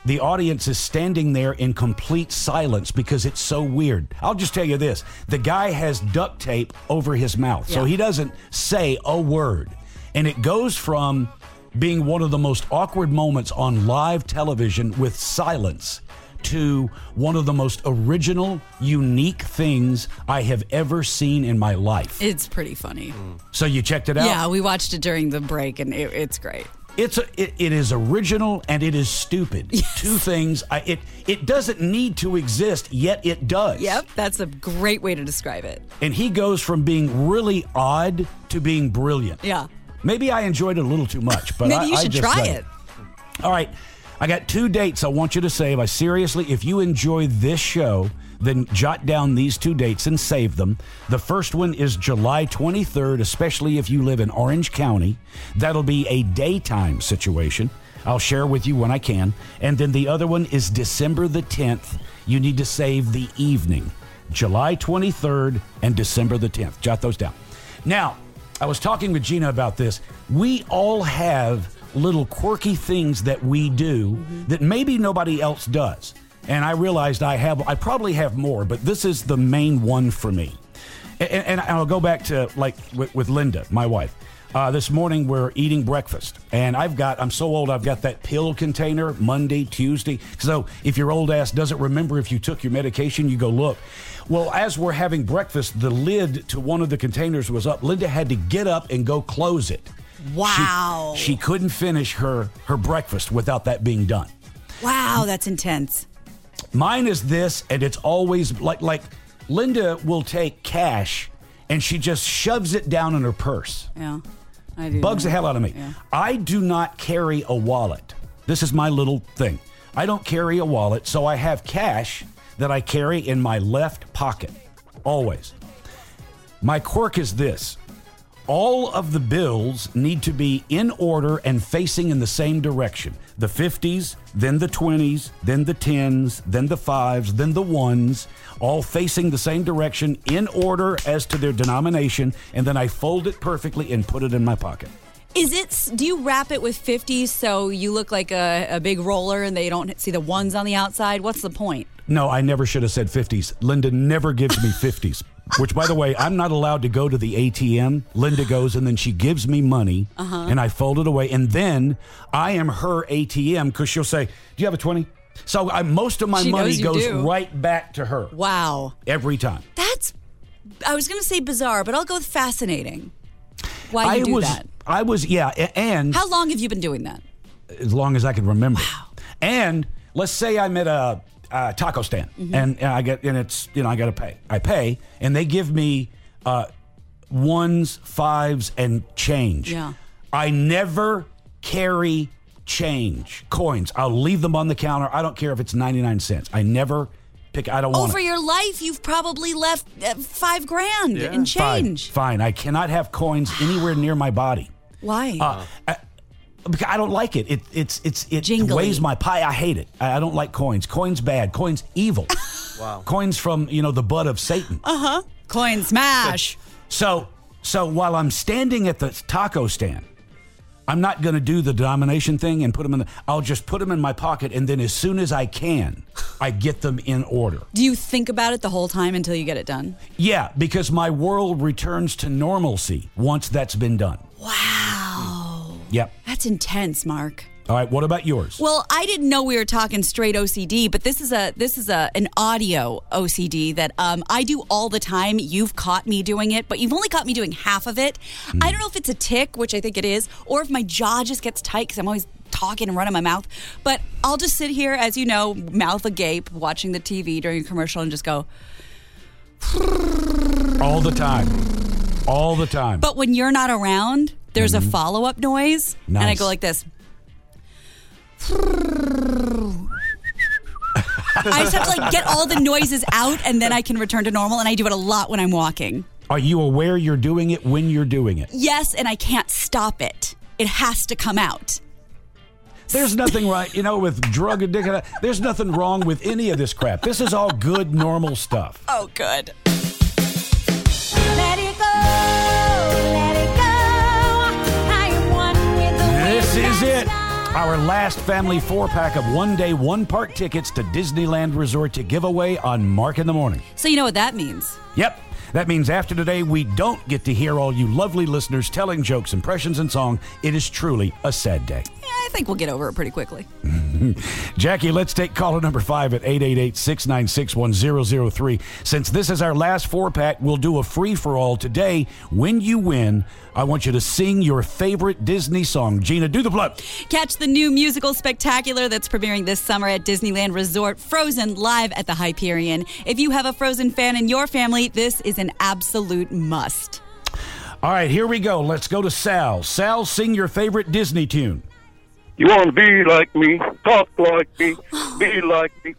the audience is standing there in complete silence because it's so weird. I'll just tell you this. The guy has duct tape over his mouth, yeah. so he doesn't say a word. And it goes from being one of the most awkward moments on live television with silence to one of the most original, unique things I have ever seen in my life. It's pretty funny. Mm. So you checked it out? Yeah, we watched it during the break, and it, it's great. It's a, it, it is original and it is stupid. Yes. Two things. I, it it doesn't need to exist, yet it does. Yep, that's a great way to describe it. And he goes from being really odd to being brilliant. Yeah. Maybe I enjoyed it a little too much, but maybe I, you should I just try let it. All right, I got two dates I want you to save. I seriously, if you enjoy this show, then jot down these two dates and save them. The first one is July twenty-third, especially if you live in Orange County. That'll be a daytime situation. I'll share with you when I can. And then the other one is December the tenth. You need to save the evening. July twenty-third and December the tenth. Jot those down. Now, I was talking with Gina about this. We all have little quirky things that we do mm-hmm. that maybe nobody else does. And I realized I have, I probably have more, but this is the main one for me. And, and I'll go back to like with, with Linda, my wife. Uh, this morning we're eating breakfast, and I've got, I'm so old, I've got that pill container Monday, Tuesday. So if your old ass doesn't remember if you took your medication, you go look. Well, as we're having breakfast, the lid to one of the containers was up. Linda had to get up and go close it. Wow. She, she couldn't finish her, her breakfast without that being done. Wow, that's intense. Mine is this, and it's always like like Linda will take cash and she just shoves it down in her purse. Yeah, I do. Bugs that. the hell out of me. Yeah. I do not carry a wallet. This is my little thing. I don't carry a wallet, so I have cash that I carry in my left pocket, always. My quirk is this. All of the bills need to be in order and facing in the same direction. The fifties, then the twenties, then the tens, then the fives, then the ones, all facing the same direction in order as to their denomination, and then I fold it perfectly and put it in my pocket. Is it, do you wrap it with fifties so you look like a, a big roller and they don't see the ones on the outside? What's the point? No, I never should have said fifties. Linda never gives me fifties. Which, by the way, I'm not allowed to go to the A T M. Linda goes, and then she gives me money, uh-huh. and I fold it away. And then I am her A T M because she'll say, do you have a twenty? So I, most of my she money goes do. right back to her. Wow. Every time. That's, I was going to say bizarre, but I'll go with fascinating. Why I you do was, that? I was, yeah, and... How long have you been doing that? As long as I can remember. Wow. And let's say I'm at a... Uh, taco stand, mm-hmm. and, and I get, and it's, you know, I got to pay. I pay, and they give me uh, ones, fives, and change. Yeah. I never carry change, coins. I'll leave them on the counter. I don't care if it's ninety-nine cents. I never pick. I don't want. Over your life, you've probably left uh, five grand yeah. in change. Fine, fine. I cannot have coins anywhere near my body. Why? Uh, I, Because I don't like it. It it's it's it Jingly. weighs my pie. I hate it. I, I don't like coins. Coins bad. Coins evil. Wow. Coins from, you know, the butt of Satan. Uh huh. Coin smash. So so while I'm standing at the taco stand, I'm not going to do the denomination thing and put them in the. I'll just put them in my pocket, and then as soon as I can, I get them in order. Do you think about it the whole time until you get it done? Yeah, because my world returns to normalcy once that's been done. Wow. Yep. That's intense, Mark. All right, what about yours? Well, I didn't know we were talking straight O C D, but this is a this is a an audio O C D that um, I do all the time. You've caught me doing it, but you've only caught me doing half of it. Mm. I don't know if it's a tic, which I think it is, or if my jaw just gets tight because I'm always talking and running my mouth. But I'll just sit here, as you know, mouth agape, watching the T V during a commercial and just go... All the time. All the time. But when you're not around... There's mm-hmm. a follow-up noise, nice. And I go like this. I just have to like get all the noises out, and then I can return to normal, and I do it a lot when I'm walking. Are you aware you're doing it when you're doing it? Yes, and I can't stop it. It has to come out. There's nothing right, you know, with drug addiction. There's nothing wrong with any of this crap. This is all good, normal stuff. Oh, good. Let it go, let it go. This is it. Our last family four-pack of one-day, one-park tickets to Disneyland Resort to give away on Mark in the Morning. So you know what that means. Yep. That means after today, we don't get to hear all you lovely listeners telling jokes, impressions, and song. It is truly a sad day. Yeah, I think we'll get over it pretty quickly. Jackie, let's take caller number five at eight eight eight, six nine six, one zero zero three. Since this is our last four-pack, we'll do a free-for-all today. When you win, I want you to sing your favorite Disney song. Gina, do the plug. Catch the new musical spectacular that's premiering this summer at Disneyland Resort, Frozen, live at the Hyperion. If you have a Frozen fan in your family, this is an absolute must. All right, here we go. Let's go to Sal. Sal, sing your favorite Disney tune. You want to be like me, talk like me, be like me.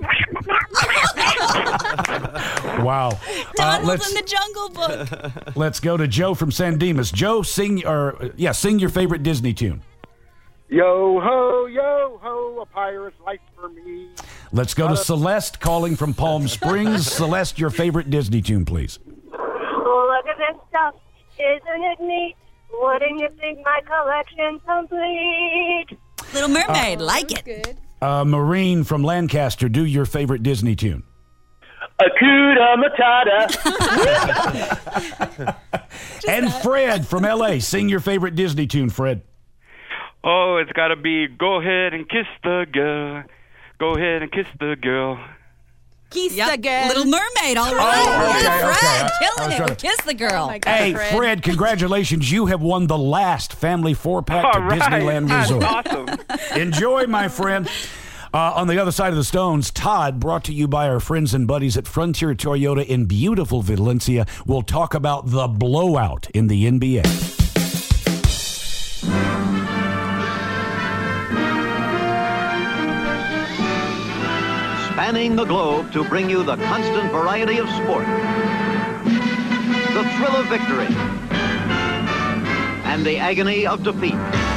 Wow. Donald in the Jungle Book. Let's go to Joe from San Dimas. Joe, sing or yeah, sing your favorite Disney tune. Yo ho, yo ho, a pirate's life for me. Let's go to Celeste calling from Palm Springs. Celeste, your favorite Disney tune, please. Look at this stuff. Isn't it neat? Wouldn't you think my collection's complete? Little Mermaid, uh, like it. Uh, Maureen from Lancaster, do your favorite Disney tune. Akuta Matata. And Fred from L A, sing your favorite Disney tune, Fred. Oh, it's got to be Go Ahead and Kiss the Girl. Go ahead and kiss the girl. Kiss yep. the girl. Little Mermaid, all right. Oh, okay, yeah, Fred, okay. killing it with Kiss the Girl. Oh God, hey, Fred. Fred, congratulations. You have won the last family four-pack all to right. Disneyland That's Resort. Awesome. Enjoy, my friend. Uh, on the other side of the stones, Todd, brought to you by our friends and buddies at Frontier Toyota in beautiful Valencia, will talk about the blowout in the N B A. Spanning the globe to bring you the constant variety of sport, the thrill of victory, and the agony of defeat.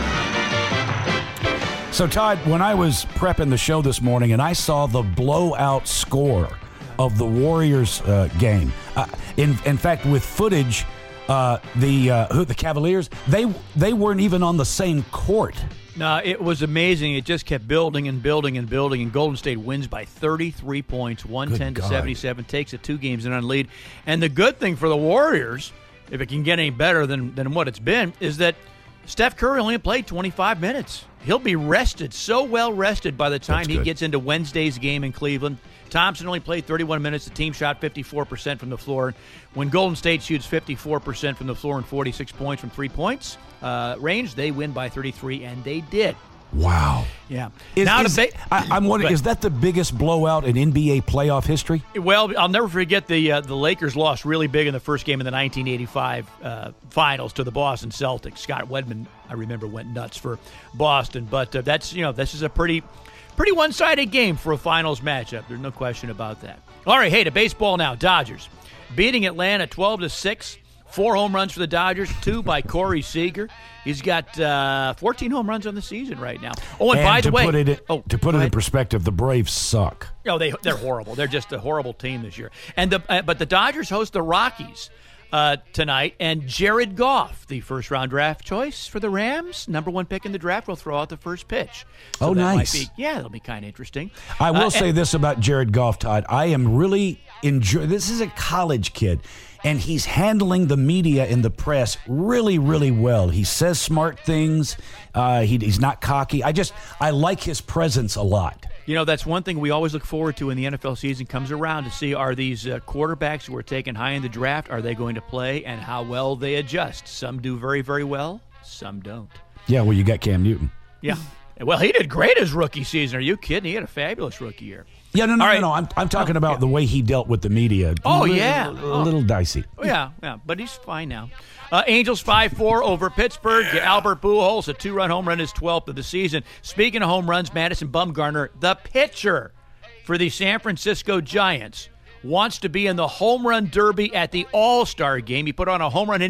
So, Todd, when I was prepping the show this morning and I saw the blowout score of the Warriors uh, game, uh, in in fact, with footage, uh, the uh, who, the Cavaliers, they they weren't even on the same court. No, it was amazing. It just kept building and building and building, and Golden State wins by thirty-three points, one ten to seventy-seven, takes it two games in on lead. And the good thing for the Warriors, if it can get any better than, than what it's been, is that Steph Curry only played twenty-five minutes. He'll be rested, so well rested by the time That's he good. gets into Wednesday's game in Cleveland. Thompson only played thirty-one minutes. The team shot fifty-four percent from the floor. When Golden State shoots fifty-four percent from the floor and forty-six points from three points uh, range, they win by thirty-three, and they did. Wow. Yeah. Is, now is, ba- I, I'm wondering, but, is that the biggest blowout in N B A playoff history? Well, I'll never forget the uh, the Lakers lost really big in the first game of the nineteen eighty-five uh, finals to the Boston Celtics. Scott Wedman, I remember, went nuts for Boston, but uh, that's you know this is a pretty. Pretty one-sided game for a finals matchup. There's no question about that. All right, hey, to baseball now. Dodgers beating Atlanta twelve to six. Four home runs for the Dodgers, two by Corey Seager. He's got uh, fourteen home runs on the season right now. Oh, and, and by to the way, put it, oh, to put it in perspective, the Braves suck. No, they they're horrible. They're just a horrible team this year. And the uh, but the Dodgers host the Rockies uh, tonight, and Jared Goff, the first round draft choice for the Rams, number one pick in the draft, will throw out the first pitch. So oh, that nice. Might be, yeah, that'll be kind of interesting. I will uh, say and, this about Jared Goff, Todd. I am really enjoy. This is a college kid, and he's handling the media and the press really, really well. He says smart things. Uh, he, he's not cocky. I just I like his presence a lot. You know, that's one thing we always look forward to when the N F L season comes around, to see are these uh, quarterbacks who are taken high in the draft, are they going to play, and how well they adjust. Some do very, very well. Some don't. Yeah, well, you got Cam Newton. Yeah. Well, he did great his rookie season. Are you kidding? He had a fabulous rookie year. Yeah, no, no, All right. no, no. I'm, I'm talking oh, about yeah. the way he dealt with the media. Oh, a little, yeah. A little, a little dicey. Oh, yeah, yeah. But he's fine now. Uh, Angels five four over Pittsburgh. Albert Pujols, a two-run home run, his twelfth of the season. Speaking of home runs, Madison Bumgarner, the pitcher for the San Francisco Giants, wants to be in the home run derby at the All-Star game. He put on a home run hitting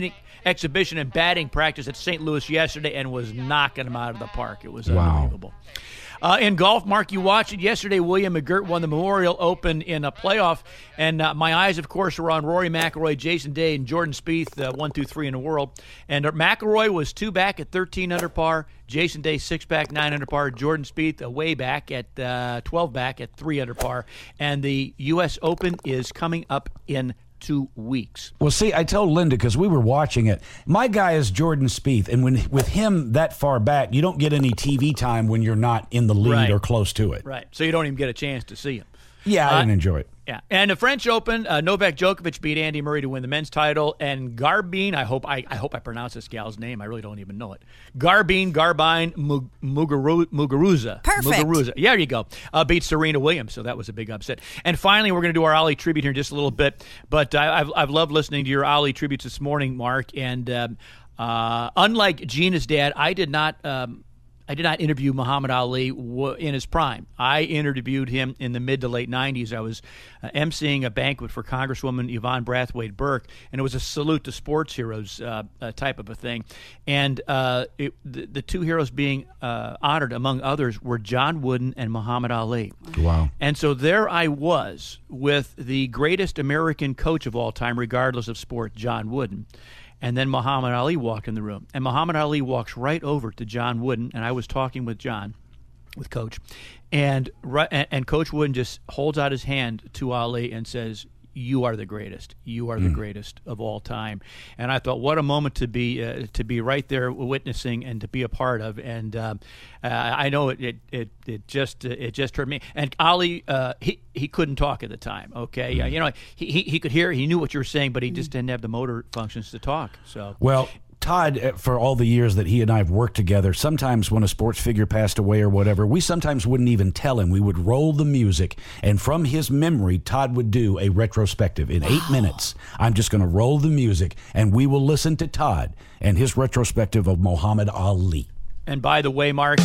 exhibition and batting practice at Saint Louis yesterday and was knocking him out of the park. It was Wow. unbelievable. Uh, in golf, Mark, you watched it yesterday. William McGirt won the Memorial Open in a playoff, and uh, my eyes, of course, were on Rory McIlroy, Jason Day, and Jordan Spieth, uh, one, two, three in the world. And uh, McIlroy was two back at thirteen under par. Jason Day six back, nine under par. Jordan Spieth uh, way back at uh, twelve back at three under par. And the U S Open is coming up in two weeks. Well, see, I told Linda because we were watching it. My guy is Jordan Spieth, and when with him that far back, you don't get any T V time when you're not in the lead Right. or close to it. Right. So you don't even get a chance to see him. Yeah, I Uh, didn't enjoy it. Yeah, and the French Open, uh, Novak Djokovic beat Andy Murray to win the men's title, and Garbine, I hope I, I hope I pronounce this gal's name. I really don't even know it. Garbine, Garbine Mug- Muguru- Muguruza. Perfect. Muguruza. Yeah, there you go. Uh, beat Serena Williams, so that was a big upset. And finally, we're going to do our Ali tribute here in just a little bit. But I, I've I've loved listening to your Ali tributes this morning, Mark. And um, uh, unlike Gina's dad, I did not. Um, I did not interview Muhammad Ali w- in his prime. I interviewed him in the mid to late nineties. I was uh, emceeing a banquet for Congresswoman Yvonne Brathwaite Burke, and it was a salute to sports heroes uh, uh, type of a thing. And uh, it, the, the two heroes being uh, honored, among others, were John Wooden and Muhammad Ali. Wow. And so there I was with the greatest American coach of all time, regardless of sport, John Wooden. And then Muhammad Ali walked in the room. And Muhammad Ali walks right over to John Wooden, and I was talking with John, with Coach. And, right, and Coach Wooden just holds out his hand to Ali and says, "You are the greatest. You are the Mm. greatest of all time." And I thought, what a moment to be uh, to be right there witnessing and to be a part of. And um, uh, I know it it it, it just uh, it just hurt me. And Ali, uh, he he couldn't talk at the time. Okay, mm. you know, he, he he could hear, he knew what you were saying, but he just didn't have the motor functions to talk. So Well, Todd, uh, for all the years that he and I have worked together, sometimes when a sports figure passed away or whatever, we sometimes wouldn't even tell him. We would roll the music, and from his memory, Todd would do a retrospective in eight minutes. I'm just going to roll the music, and we will listen to Todd and his retrospective of Muhammad Ali. And by the way, Mark,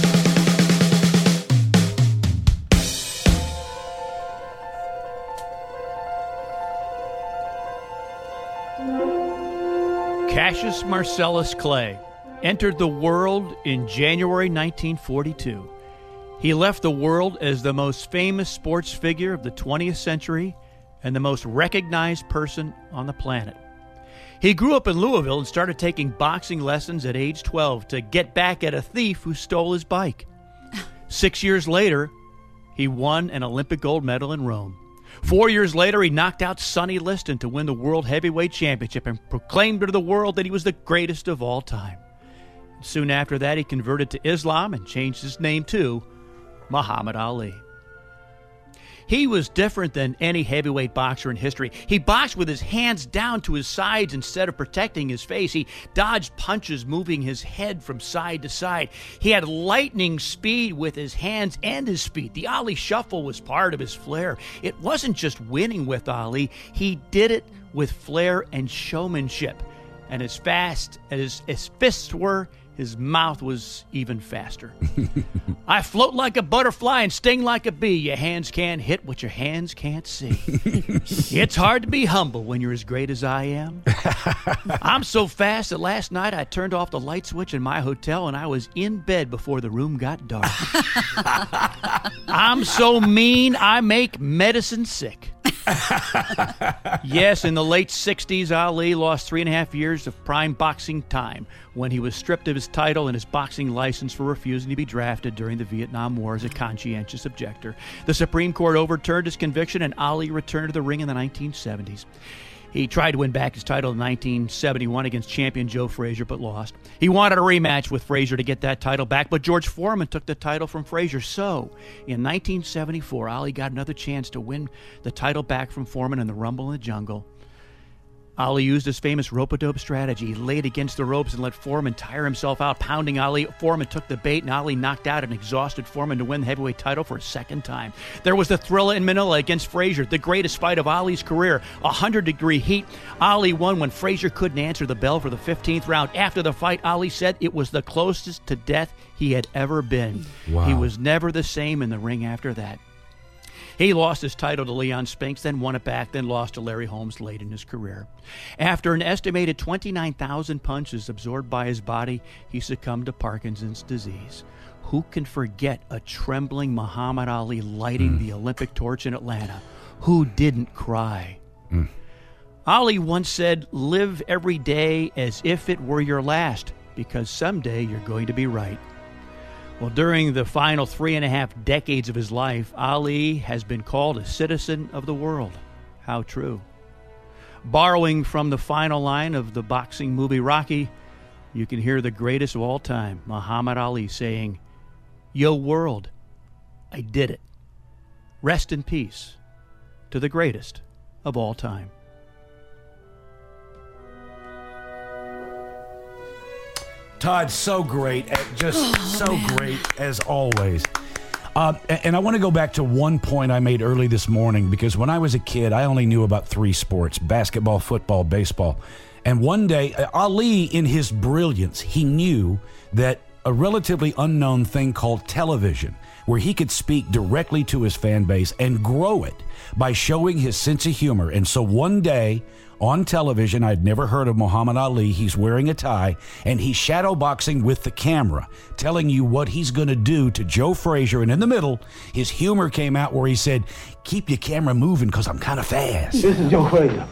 Cassius Marcellus Clay entered the world in January nineteen forty-two. He left the world as the most famous sports figure of the twentieth century and the most recognized person on the planet. He grew up in Louisville and started taking boxing lessons at age twelve to get back at a thief who stole his bike. Six years later, he won an Olympic gold medal in Rome. Four years later, he knocked out Sonny Liston to win the World Heavyweight Championship and proclaimed to the world that he was the greatest of all time. Soon after that, he converted to Islam and changed his name to Muhammad Ali. He was different than any heavyweight boxer in history. He boxed with his hands down to his sides instead of protecting his face. He dodged punches, moving his head from side to side. He had lightning speed with his hands and his feet. The Ali Shuffle was part of his flair. It wasn't just winning with Ali. He did it with flair and showmanship. And as fast as his fists were, his mouth was even faster. I float like a butterfly and sting like a bee. Your hands can't hit what your hands can't see. It's hard to be humble when you're as great as I am. I'm so fast that last night I turned off the light switch in my hotel and I was in bed before the room got dark. I'm so mean I make medicine sick. Yes, in the late sixties, Ali lost three and a half years of prime boxing time when he was stripped of his title and his boxing license for refusing to be drafted during the Vietnam War as a conscientious objector. The Supreme Court overturned his conviction, and Ali returned to the ring in the nineteen seventies. He tried to win back his title in nineteen seventy-one against champion Joe Frazier, but lost. He wanted a rematch with Frazier to get that title back, but George Foreman took the title from Frazier. So, in nineteen seventy-four, Ali got another chance to win the title back from Foreman in the Rumble in the Jungle. Ali used his famous rope-a-dope strategy. He laid against the ropes and let Foreman tire himself out, pounding Ali. Foreman took the bait, and Ali knocked out an exhausted Foreman to win the heavyweight title for a second time. There was the Thrilla in Manila against Frazier, the greatest fight of Ali's career. A hundred-degree heat. Ali won when Frazier couldn't answer the bell for the fifteenth round. After the fight, Ali said it was the closest to death he had ever been. Wow. He was never the same in the ring after that. He lost his title to Leon Spinks, then won it back, then lost to Larry Holmes late in his career. After an estimated twenty-nine thousand punches absorbed by his body, he succumbed to Parkinson's disease. Who can forget a trembling Muhammad Ali lighting mm. the Olympic torch in Atlanta? Who didn't cry? Mm. Ali once said, "Live every day as if it were your last, because someday you're going to be right." Well, during the final three and a half decades of his life, Ali has been called a citizen of the world. How true. Borrowing from the final line of the boxing movie Rocky, you can hear the greatest of all time, Muhammad Ali, saying, "Yo world, I did it. Rest in peace to the greatest of all time." Todd, so great, just oh, so man. great as always. Uh, and I want to go back to one point I made early this morning, because when I was a kid, I only knew about three sports: basketball, football, baseball. And one day, Ali, in his brilliance, he knew that a relatively unknown thing called television, where he could speak directly to his fan base and grow it by showing his sense of humor. And so one day on television, I'd never heard of Muhammad Ali. He's wearing a tie, and he's shadowboxing with the camera, telling you what he's going to do to Joe Frazier. And in the middle, his humor came out where he said, "Keep your camera moving because I'm kind of fast." This is Joe Frazier.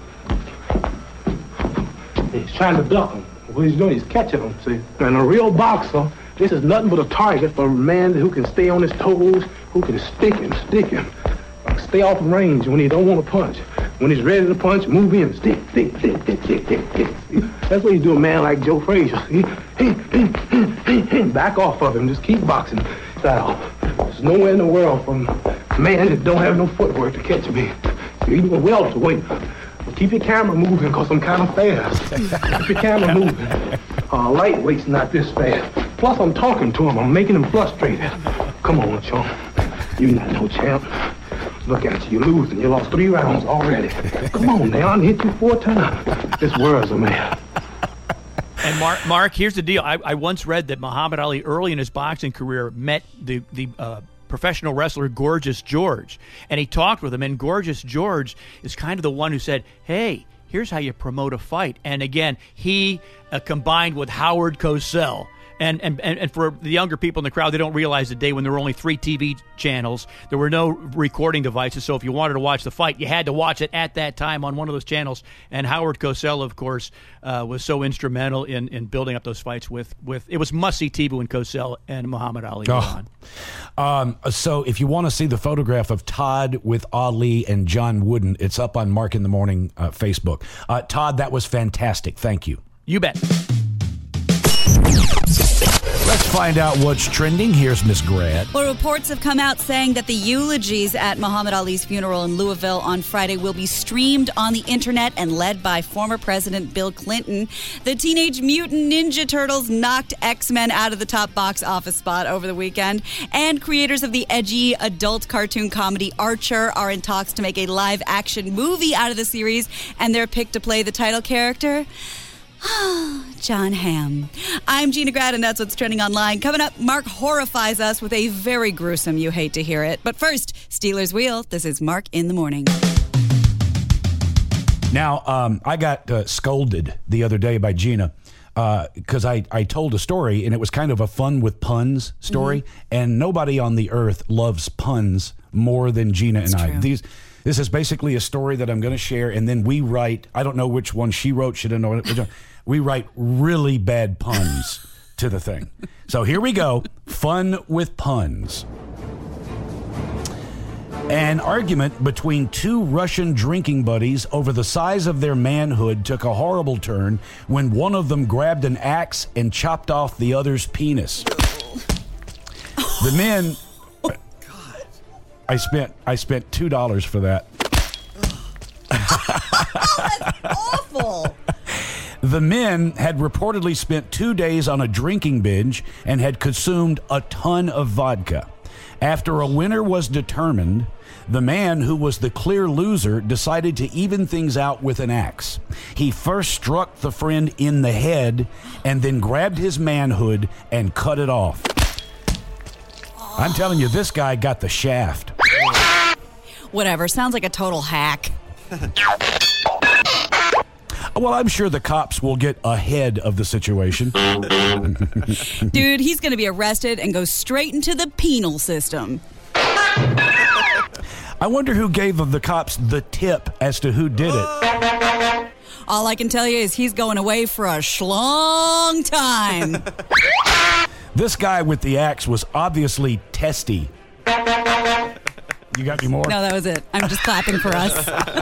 He's trying to duck him. What he's doing, he's catching him, see? And a real boxer, this is nothing but a target for a man who can stay on his toes, who can stick him, stick him. Like stay off range when he don't want to punch. When he's ready to punch, move in, stick, stick, stick, stick, stick, stick, stick. That's what you do a man like Joe Frazier. He, he, he, he, he, back off of him, just keep boxing style. There's nowhere in the world from a man that don't have no footwork to catch me. Even a welterweight. Keep your camera moving, because I'm kind of fast. Keep your camera moving. Uh, lightweight's not this fast. Plus, I'm talking to him. I'm making him frustrated. Come on, chum. You're not no champ. Look at you. You're losing. You lost three rounds already. Come on, now. I hit you four times. This world's a man. And Mark, Mark, here's the deal. I, I once read that Muhammad Ali, early in his boxing career, met the the uh, professional wrestler Gorgeous George, and he talked with him. And Gorgeous George is kind of the one who said, "Hey, here's how you promote a fight." And again, he uh, combined with Howard Cosell. And, and and for the younger people in the crowd, they don't realize the day when there were only three T V channels. There were no recording devices, so if you wanted to watch the fight, you had to watch it at that time on one of those channels. And Howard Cosell, of course, uh, was so instrumental in, in building up those fights with, with – it was must-see T V when Cosell and Muhammad Ali were oh. on. Um, so if you want to see the photograph of Todd with Ali and John Wooden, it's up on Mark in the Morning uh, Facebook. Uh, Todd, that was fantastic. Thank you. You bet. Let's find out what's trending. Here's Miss Grad. Well, reports have come out saying that the eulogies at Muhammad Ali's funeral in Louisville on Friday will be streamed on the internet and led by former President Bill Clinton. The Teenage Mutant Ninja Turtles knocked X-Men out of the top box office spot over the weekend. And creators of the edgy adult cartoon comedy Archer are in talks to make a live-action movie out of the series, and they're picked to play the title character, John Hamm. I'm Gina Grad, and that's what's trending online. Coming up, Mark horrifies us with a very gruesome You Hate to Hear It. But first, Steelers Wheel. This is Mark in the Morning. Now, um, I got uh, scolded the other day by Gina because uh, I, I told a story, and it was kind of a fun with puns story, mm-hmm. and nobody on the earth loves puns more than Gina and That's I. True. These This is basically a story that I'm going to share, and then we write, I don't know which one she wrote, she didn't know which one. We write really bad puns to the thing. So here we go. Fun with puns. An argument between two Russian drinking buddies over the size of their manhood took a horrible turn when one of them grabbed an axe and chopped off the other's penis. The men... Oh, God. I spent, I spent two dollars for that. Oh, that's awful. The men had reportedly spent two days on a drinking binge and had consumed a ton of vodka. After a winner was determined, the man who was the clear loser decided to even things out with an axe. He first struck the friend in the head and then grabbed his manhood and cut it off. I'm telling you, this guy got the shaft. Whatever. Sounds like a total hack. Well, I'm sure the cops will get ahead of the situation. Dude, he's going to be arrested and go straight into the penal system. I wonder who gave the cops the tip as to who did it. All I can tell you is he's going away for a schlong time. This guy with the axe was obviously testy. You got any more? No, that was it. I'm just clapping for us.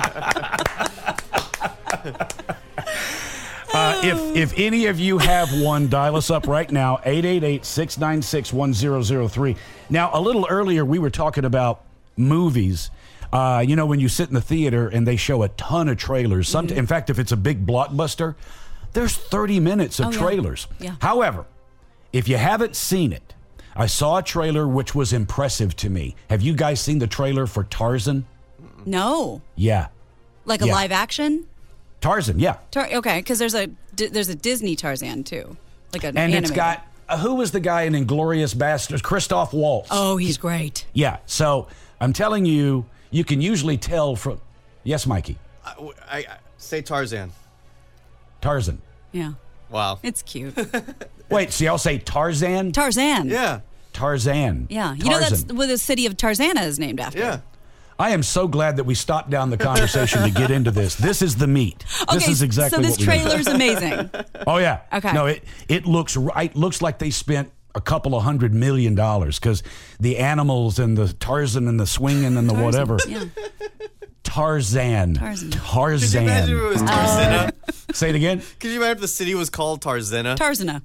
Uh, if if any of you have one, dial us up right now, eight eight eight, six nine six, one zero zero three. Now, a little earlier, we were talking about movies. Uh, you know, when you sit in the theater and they show a ton of trailers. Some, mm-hmm. In fact, if it's a big blockbuster, there's thirty minutes of oh, yeah. trailers. Yeah. However, if you haven't seen it, I saw a trailer which was impressive to me. Have you guys seen the trailer for Tarzan? No. Yeah. Like a Yeah. live action? Tarzan, yeah. Tar- okay, because there's a there's a Disney Tarzan too, like an And animated. it's got, uh, who was the guy in Inglourious Basterds? Christoph Waltz. Oh, he's great. Yeah, so I'm telling you, you can usually tell from, yes, Mikey? I, I, I say Tarzan. Tarzan. Yeah. Wow. It's cute. Wait, so y'all say Tarzan? Tarzan. Yeah. Tarzan. Yeah. You Tarzan. know that's what the city of Tarzana is named after. Yeah. I am so glad that we stopped down the conversation to get into this. This is the meat. Okay, this is exactly so this what we need. trailer's amazing. Oh, yeah. Okay. No, it, it looks right. Looks like they spent a couple of hundred million dollars because the animals and the Tarzan and the swinging and the Tarzan, whatever. Yeah. Tarzan. Tarzan. Tarzan. Could you imagine if it was Tarzana? Say it again. Could you imagine if the city was called Tarzana? Tarzana.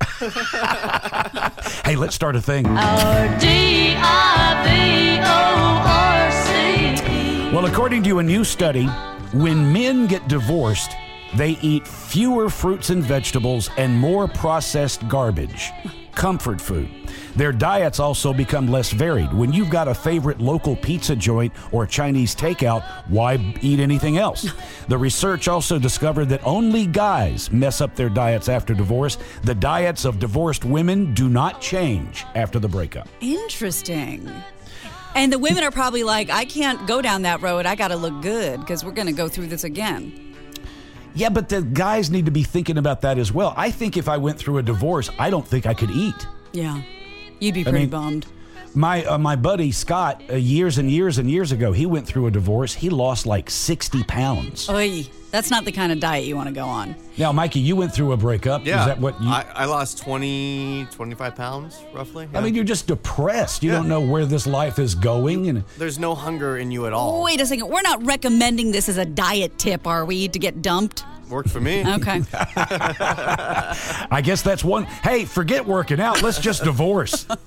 Hey, let's start a thing. R D I V O R C. Well, according to a new study, when men get divorced, they eat fewer fruits and vegetables and more processed garbage, comfort food. Their diets also become less varied. When you've got a favorite local pizza joint or Chinese takeout, why eat anything else? The research also discovered that only guys mess up their diets after divorce. The diets of divorced women do not change after the breakup. Interesting. And the women are probably like, I can't go down that road. I got to look good because we're going to go through this again. Yeah, but the guys need to be thinking about that as well. I think if I went through a divorce, I don't think I could eat. Yeah. You'd be I pretty mean, bummed. My uh, my buddy Scott, uh, years and years and years ago, he went through a divorce. He lost like sixty pounds. Oy, that's not the kind of diet you want to go on. Now, Mikey, you went through a breakup. Yeah. Is that what you... I, I lost twenty, twenty-five pounds, roughly. I mean, you're just depressed. You Yeah. don't know where this life is going. And There's no hunger in you at all. Wait a second. We're not recommending this as a diet tip, are we, to get dumped? Worked for me. Okay. I guess that's one. Hey, forget working out. Let's just divorce. All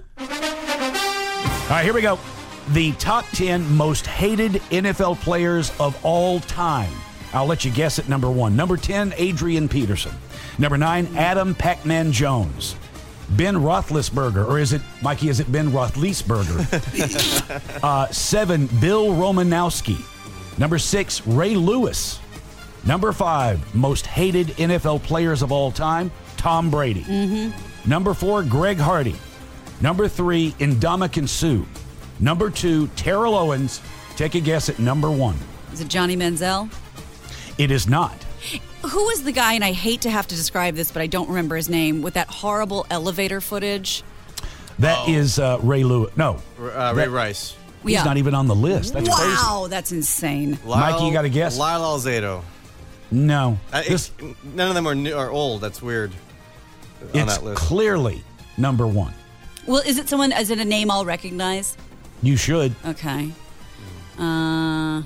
right, here we go. The top ten most hated N F L players of all time. I'll let you guess at number one. Number ten, Adrian Peterson. Number nine, Adam Pac-Man Jones. Ben Roethlisberger, or is it, Mikey, is it Ben Roethlisberger? uh, seven, Bill Romanowski. Number six, Ray Lewis. Number five, most hated N F L players of all time, Tom Brady. Mm-hmm. Number four, Greg Hardy. Number three, Ndamukong Suh. Number two, Terrell Owens. Take a guess at number one. Is it Johnny Manziel? It is not. Who was the guy, and I hate to have to describe this, but I don't remember his name, with that horrible elevator footage? That is uh, Ray Lewis. No. Uh, Ray That- Rice. He's Yeah. not even on the list. That's crazy. Wow, that's insane. Mikey, you got a guess? Lyle Alzado. No. Uh, This- it's- none of them are new, are old. That's weird. On it's that list. clearly number one. Well, is it someone, is it a name I'll recognize? You should. Okay. Uh,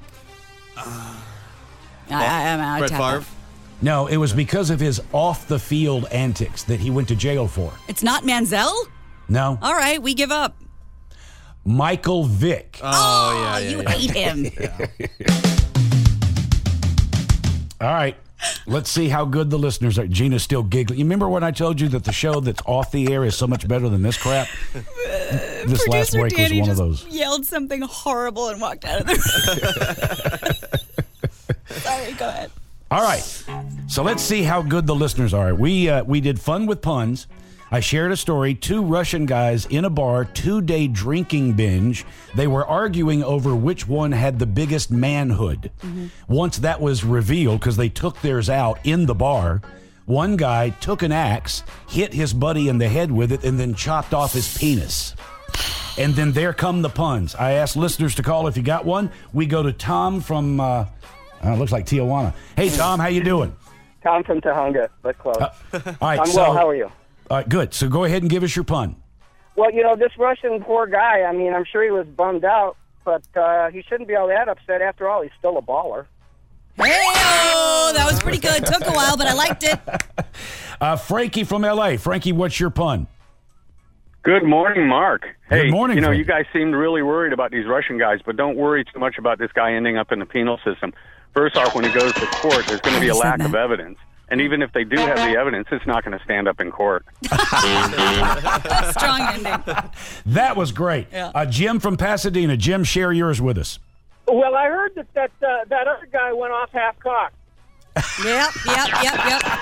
I, I, I'm out. Brett tap out. Favre. No, it was because of his off-the-field antics that he went to jail for. It's not Manziel? No. All right, we give up. Michael Vick. Oh, yeah, yeah, you yeah. hate him. All right. Let's see how good the listeners are. Gina's still giggling. You remember when I told you that the show that's off the air is so much better than this crap? This last Producer break Danny was one of just those. yelled something horrible and walked out of the room. Sorry, go ahead. All right. So let's see how good the listeners are. We uh, we did fun with puns. I shared a story. Two Russian guys in a bar, two-day drinking binge. They were arguing over which one had the biggest manhood. Mm-hmm. Once that was revealed, because they took theirs out in the bar, one guy took an axe, hit his buddy in the head with it, and then chopped off his penis. And then there come the puns. I asked listeners to call if you got one. We go to Tom from, uh, uh, looks like Tijuana. Hey, Tom, how you doing? Tom from Tahunga, but close. Uh, all right, I'm so, well. How are you? All right, good. So go ahead and give us your pun. Well, you know, this Russian poor guy, I mean, I'm sure he was bummed out, but uh, he shouldn't be all that upset. After all, he's still a baller. Hey, that was pretty good. Took a while, but I liked it. Uh, Frankie from L A. Frankie, what's your pun? Good morning, Mark. Hey, Good morning, you know, Frankie. you guys seemed really worried about these Russian guys, but don't worry too much about this guy ending up in the penal system. First off, when he goes to court, there's going to be a lack of evidence. And even if they do have the evidence, it's not going to stand up in court. Strong ending. That was great. Yeah. Uh, Jim from Pasadena. Jim, share yours with us. Well, I heard that that, uh, that other guy went off half-cocked. Yep, yep, yep,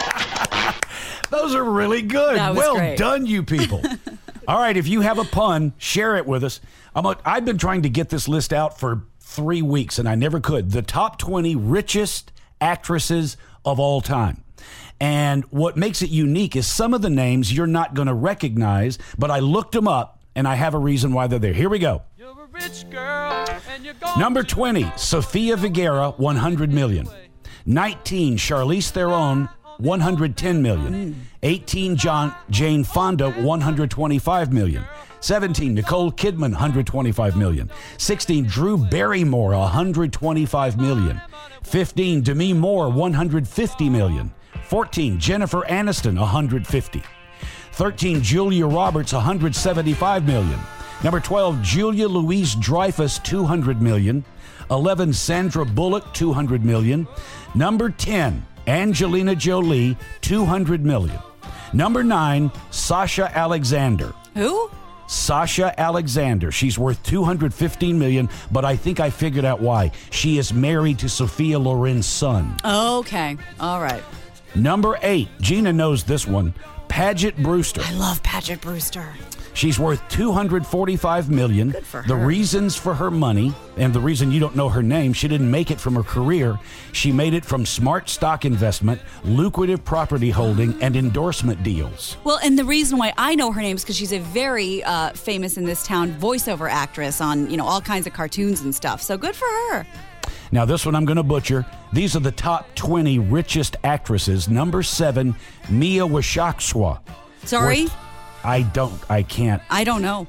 yep. Those are really good. That was Well great. done, you people. All right, if you have a pun, share it with us. I'm a, I've been trying to get this list out for three weeks, and I never could. The top twenty richest actresses of all time. And what makes it unique is some of the names you're not going to recognize, but I looked them up, and I have a reason why they're there. Here we go. Rich girl, and you're Number twenty, Sofia Vergara, one hundred million dollars. nineteen, Charlize Theron, one hundred ten million dollars. eighteen, John, Jane Fonda, one hundred twenty-five million dollars. seventeen, Nicole Kidman, one hundred twenty-five million dollars. sixteen, Drew Barrymore, one hundred twenty-five million dollars. fifteen, Demi Moore, one hundred fifty million dollars. fourteen, Jennifer Aniston, one hundred fifty million dollars. thirteen, Julia Roberts, one hundred seventy-five million dollars. Number twelve, Julia Louis-Dreyfus, two hundred million dollars. eleven, Sandra Bullock, two hundred million dollars. Number ten, Angelina Jolie, two hundred million dollars. Number nine, Sasha Alexander. Who? Sasha Alexander. She's worth two hundred fifteen million dollars, but I think I figured out why. She is married to Sophia Loren's son. Okay. All right. Number eight, Gina knows this one, Paget Brewster. I love Paget Brewster. She's worth two hundred forty-five million dollars. Good for The her. reasons for her money, and the reason you don't know her name, she didn't make it from her career. She made it from smart stock investment, lucrative property holding, and endorsement deals. Well, and the reason why I know her name is because she's a very uh, famous in this town voiceover actress on, you know, all kinds of cartoons and stuff. So good for her. Now, this one I'm going to butcher. These are the top twenty richest actresses. Number seven, Mia Wasikowska. Sorry? Worth- I don't, I can't. I don't know.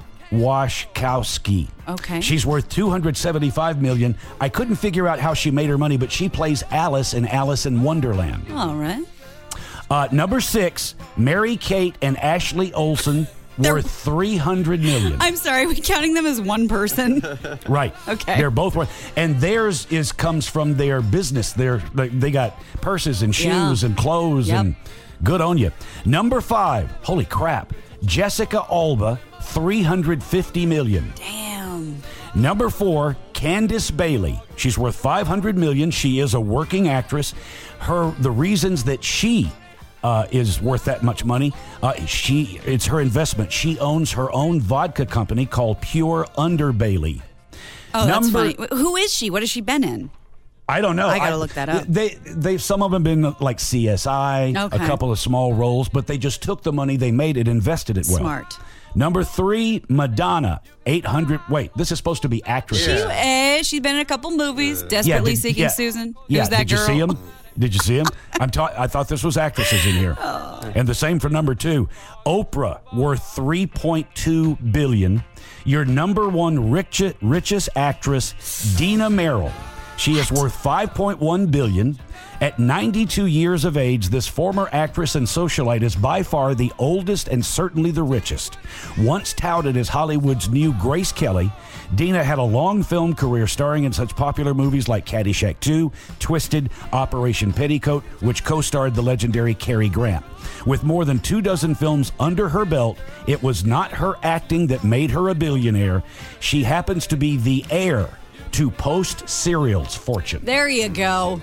Washkowski. Okay. She's worth two hundred seventy-five million dollars. I couldn't figure out how she made her money, but she plays Alice in Alice in Wonderland. All right. Uh, number six, Mary-Kate and Ashley Olsen, worth three hundred million dollars. I'm sorry, are we counting them as one person? Right. Okay. They're both worth, and theirs is comes from their business. They're, they they got purses and shoes Yeah. and clothes, Yep. and good on you. Number five, holy crap, Jessica Alba, three hundred fifty million dollars. Damn. Number four, Candace Bailey. She's worth five hundred million dollars. She is a working actress. Her the reasons that she uh, is worth that much money, uh, she it's her investment. She owns her own vodka company called Pure Underbelly. Oh, Number- that's funny. Who is she? What has she been in? I don't know. I gotta look that up. They, they, some of them been like C S I, Okay. a couple of small roles, but they just took the money they made it, invested it well. Smart. Number three, Madonna, eight hundred. Wait, this is supposed to be actresses. She, eh, she's been in a couple movies. Desperately did- Seeking yeah. Susan. Yeah, Who's that did girl? you see him? Did you see him? I'm ta- I thought this was actresses in here. Oh. And the same for number two. Oprah, worth three point two billion dollars. Your number one rich- richest actress, Dina Merrill. She is worth five point one billion dollars. At ninety-two years of age, this former actress and socialite is by far the oldest and certainly the richest. Once touted as Hollywood's new Grace Kelly, Dina had a long film career starring in such popular movies like Caddyshack two, Twisted, Operation Petticoat, which co-starred the legendary Cary Grant. With more than two dozen films under her belt, it was not her acting that made her a billionaire. She happens to be the heir to Post Cereal's fortune. There you go.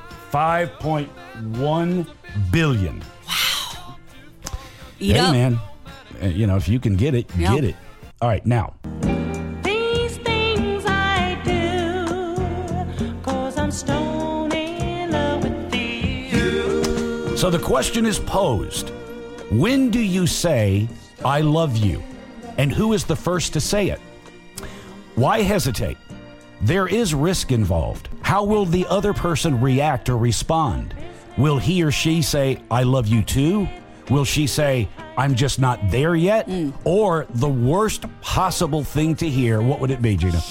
five point one billion. Eat hey, up. man. uh, you know, if you can get it, Yep. get it. All right, now. These things I do, 'cause I'm stone in love with you. So the question is posed. When do you say, I love you? And who is the first to say it? Why hesitate? There is risk involved. How will the other person react or respond? Will he or she say, I love you too? Will she say, I'm just not there yet? Mm. Or the worst possible thing to hear, what would it be, Gina?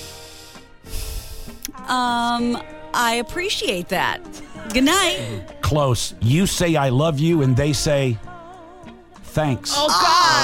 Um, I appreciate that. Good night. Close. You say, I love you, and they say, thanks. Oh,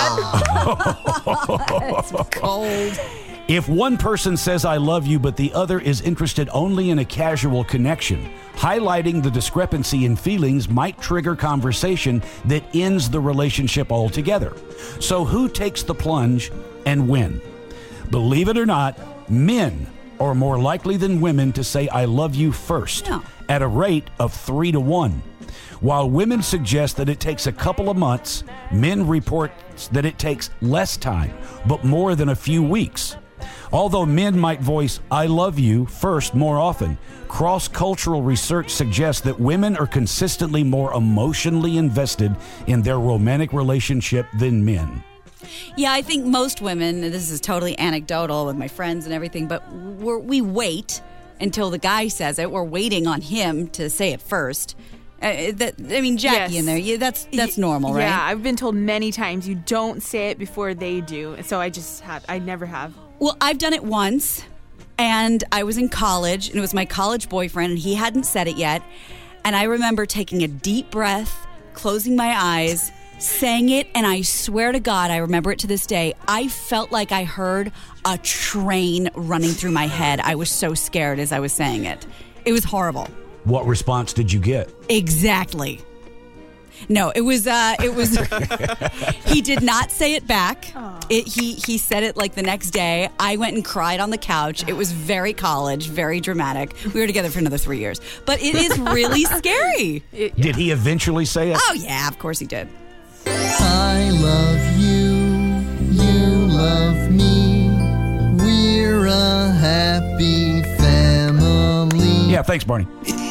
God. That's cold. If one person says, I love you, but the other is interested only in a casual connection, highlighting the discrepancy in feelings might trigger conversation that ends the relationship altogether. So who takes the plunge and when? Believe it or not, men are more likely than women to say, I love you first, Yeah. at a rate of three to one. While women suggest that it takes a couple of months, men report that it takes less time, but more than a few weeks. Although men might voice, I love you first more often, cross-cultural research suggests that women are consistently more emotionally invested in their romantic relationship than men. Yeah, I think most women, and this is totally anecdotal with my friends and everything, but we're, we wait until the guy says it. We're waiting on him to say it first. Uh, that, I mean, Jackie Yes. in there, yeah, that's that's normal, right? Yeah, I've been told many times you don't say it before they do. So I just have, I never have. Well, I've done it once, and I was in college, and it was my college boyfriend, and he hadn't said it yet. And I remember taking a deep breath, closing my eyes, saying it, and I swear to God, I remember it to this day. I felt like I heard a train running through my head. I was so scared as I was saying it. It was horrible. What response did you get? Exactly. No, it was, uh, it was, he did not say it back. It, he, he said it like the next day. I went and cried on the couch. It was very college, very dramatic. We were together for another three years. But it is really scary. Did he eventually say it? Oh, yeah, of course he did. I love you, you love me, we're a happy family. Yeah, thanks, Barney.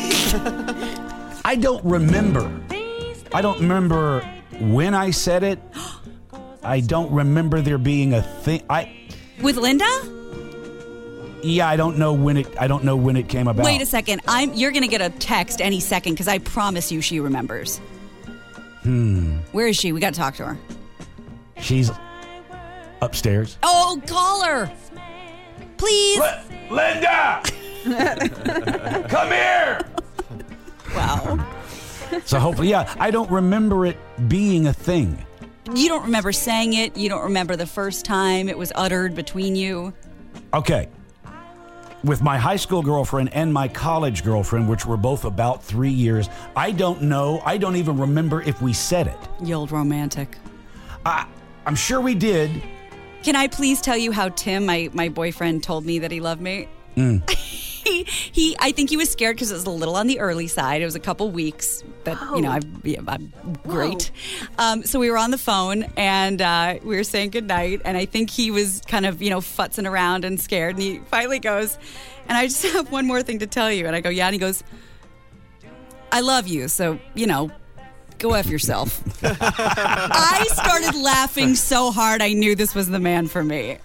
I don't remember. I don't remember when I said it. I don't remember there being a thing. I With Linda? yeah, I don't know when it. I don't know when it came about. Wait a second. I'm. You're going to get a text any second because I promise you she remembers. Hmm. Where is she? We got to talk to her. She's upstairs. Oh, call her. Please. Linda! Come here! Wow. So hopefully, yeah, I don't remember it being a thing. You don't remember saying it. You don't remember the first time it was uttered between you. Okay. With my high school girlfriend and my college girlfriend, which were both about three years, I don't know. I don't even remember if we said it. You old romantic. I, I'm sure we did. Can I please tell you how Tim, my, my boyfriend, told me that he loved me? Mm. he, he, I think he was scared because it was a little on the early side. It was a couple weeks, but you know, I'm, yeah, I'm great. Um, so we were on the phone and uh, we were saying goodnight, and I think he was kind of, you know, futzing around and scared. And he finally goes, and I just have one more thing to tell you. And I go, yeah. And he goes, I love you. So, you know, go F yourself. I started laughing so hard I knew this was the man for me.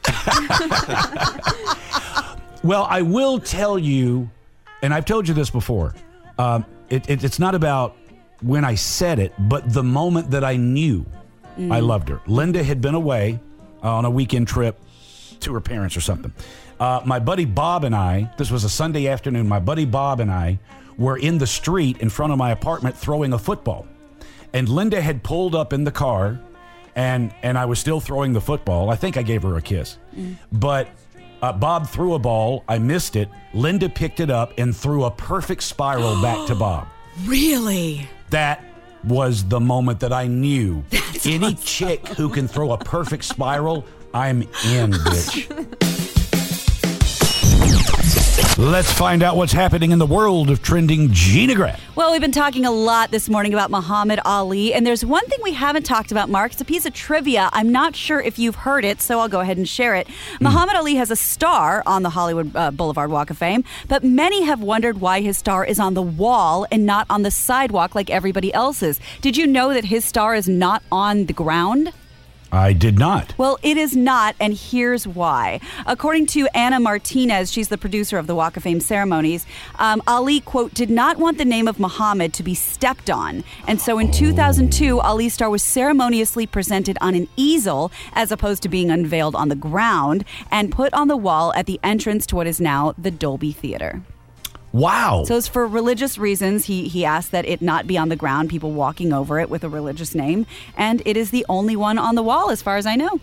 Well, I will tell you, and I've told you this before, um, it, it, it's not about when I said it, but the moment that I knew Mm. I loved her. Linda had been away uh, on a weekend trip to her parents or something. Uh, my buddy Bob and I, this was a Sunday afternoon, my buddy Bob and I were in the street in front of my apartment throwing a football. And Linda had pulled up in the car, and, and I was still throwing the football. I think I gave her a kiss. Mm. But uh, Bob threw a ball. I missed it. Linda picked it up and threw a perfect spiral back to Bob. Really? That was the moment that I knew That's any awesome. chick who can throw a perfect spiral, I'm in, bitch. Let's find out what's happening in the world of trending Gina Grad. Well, we've been talking a lot this morning about Muhammad Ali, and there's one thing we haven't talked about, Mark. It's a piece of trivia. I'm not sure if you've heard it, so I'll go ahead and share it. Mm. Muhammad Ali has a star on the Hollywood uh, Boulevard Walk of Fame, but many have wondered why his star is on the wall and not on the sidewalk like everybody else's. Did you know that his star is not on the ground? I did not. Well, it is not, and here's why. According to Anna Martinez, she's the producer of the Walk of Fame ceremonies, um, Ali, quote, did not want the name of Muhammad to be stepped on. And so in two thousand two, Ali's star was ceremoniously presented on an easel as opposed to being unveiled on the ground and put on the wall at the entrance to what is now the Dolby Theater. Wow. So it's for religious reasons. He he asked that it not be on the ground, people walking over it with a religious name. And it is the only one on the wall, as far as I know.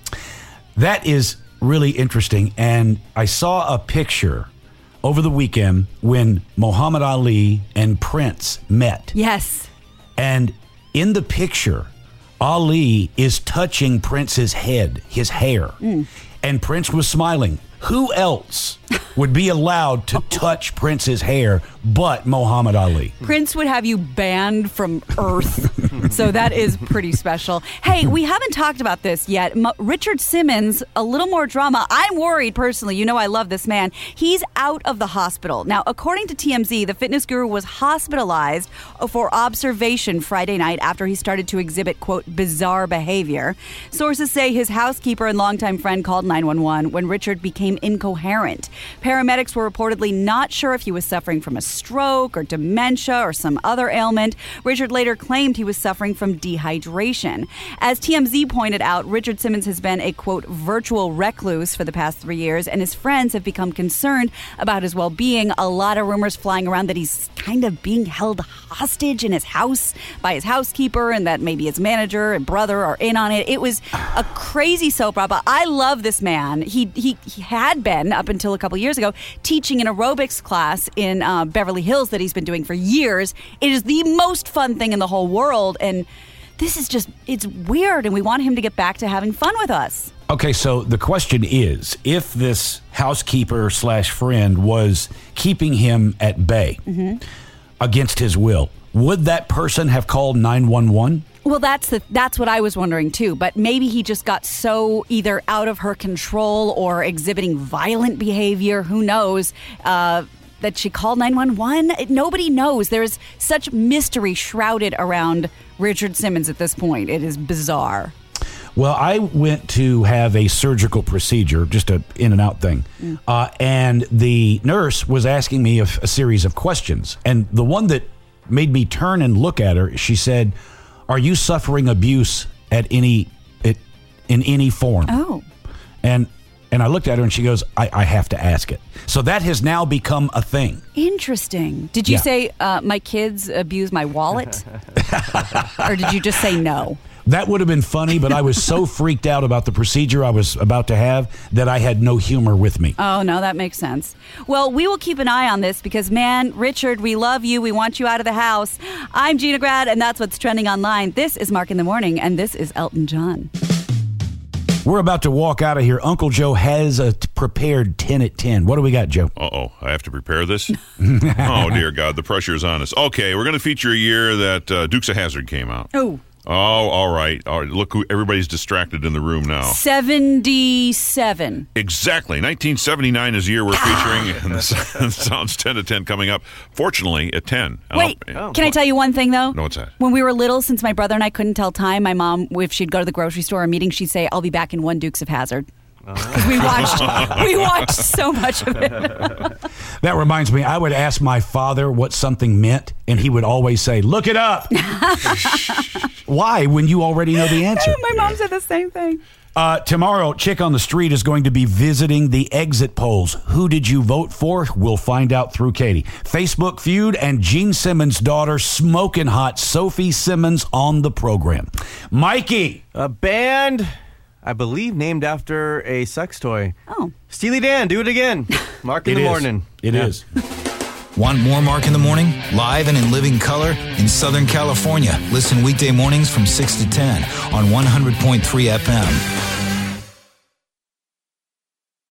That is really interesting. And I saw a picture over the weekend when Muhammad Ali and Prince met. Yes. And in the picture, Ali is touching Prince's head, his hair. Mm. And Prince was smiling. Who else would be allowed to touch Prince's hair but Muhammad Ali? Prince would have you banned from Earth. So that is pretty special. Hey, we haven't talked about this yet. M- Richard Simmons, a little more drama. I'm worried personally. You know I love this man. He's out of the hospital. Now, according to T M Z, the fitness guru was hospitalized for observation Friday night after he started to exhibit, quote, bizarre behavior. Sources say his housekeeper and longtime friend called nine one one when Richard became incoherent. Paramedics were reportedly not sure if he was suffering from a stroke or dementia or some other ailment. Richard later claimed he was suffering from dehydration. As T M Z pointed out, Richard Simmons has been a, quote, virtual recluse for the past three years, and his friends have become concerned about his well-being. A lot of rumors flying around that he's kind of being held hostage in his house by his housekeeper and that maybe his manager and brother are in on it. It was a crazy soap opera. I love this man. He, he, he had been, up until a couple years ago, teaching an aerobics class in uh, Beverly Hills that he's been doing for years. It is the most fun thing in the whole world, and this is just, it's weird, and we want him to get back to having fun with us. Okay, so the question is, if this housekeeper slash friend was keeping him at bay mm-hmm. against his will, would that person have called nine one one? Well, that's the that's what I was wondering too. But maybe he just got so either out of her control or exhibiting violent behavior. Who knows? Uh, that she called nine one one. Nobody knows. There's such mystery shrouded around Richard Simmons at this point. It is bizarre. Well, I went to have a surgical procedure, just a in and out thing, mm. uh, and the nurse was asking me a, a series of questions, and the one that made me turn and look at her, she said, "Are you suffering abuse at any it, in any form?" Oh. And and I looked at her and she goes, I, I have to ask it. So that has now become a thing. Interesting. Did you Yeah. say uh, my kids abuse my wallet? Or did you just say no? That would have been funny, but I was so freaked out about the procedure I was about to have that I had no humor with me. Oh, no, that makes sense. Well, we will keep an eye on this because, man, Richard, we love you. We want you out of the house. I'm Gina Grad, and that's what's trending online. This is Mark in the Morning, and this is Elton John. We're about to walk out of here. Uncle Joe has a t- prepared ten at ten. What do we got, Joe? Uh-oh, I have to prepare this? Oh, dear God, the pressure is on us. Okay, we're going to feature a year that uh, Dukes of Hazzard came out. Oh. Oh, all right. All right. Look, who everybody's distracted in the room now. seventy-seven. Exactly. nineteen seventy-nine is the year we're featuring, and this sounds ten to ten coming up. Fortunately, at ten. Wait, I'll, can I tell you one thing, though? No, what's that? When we were little, since my brother and I couldn't tell time, my mom, if she'd go to the grocery store or a meeting, she'd say, I'll be back in one Dukes of Hazzard. Because we watched, we watched so much of it. That reminds me, I would ask my father what something meant, and he would always say, look it up. Why, when you already know the answer? My mom said the same thing. Uh, tomorrow, Chick on the Street is going to be visiting the exit polls. Who did you vote for? We'll find out through Katie. Facebook feud and Gene Simmons' daughter, smoking hot Sophie Simmons, on the program. Mikey. A band, I believe, named after a sex toy. Oh. Steely Dan, do it again. Mark in It the is. morning. It Yeah. is. Want more Mark in the Morning? Live and in living color in Southern California. Listen weekday mornings from six to ten on one hundred point three F M.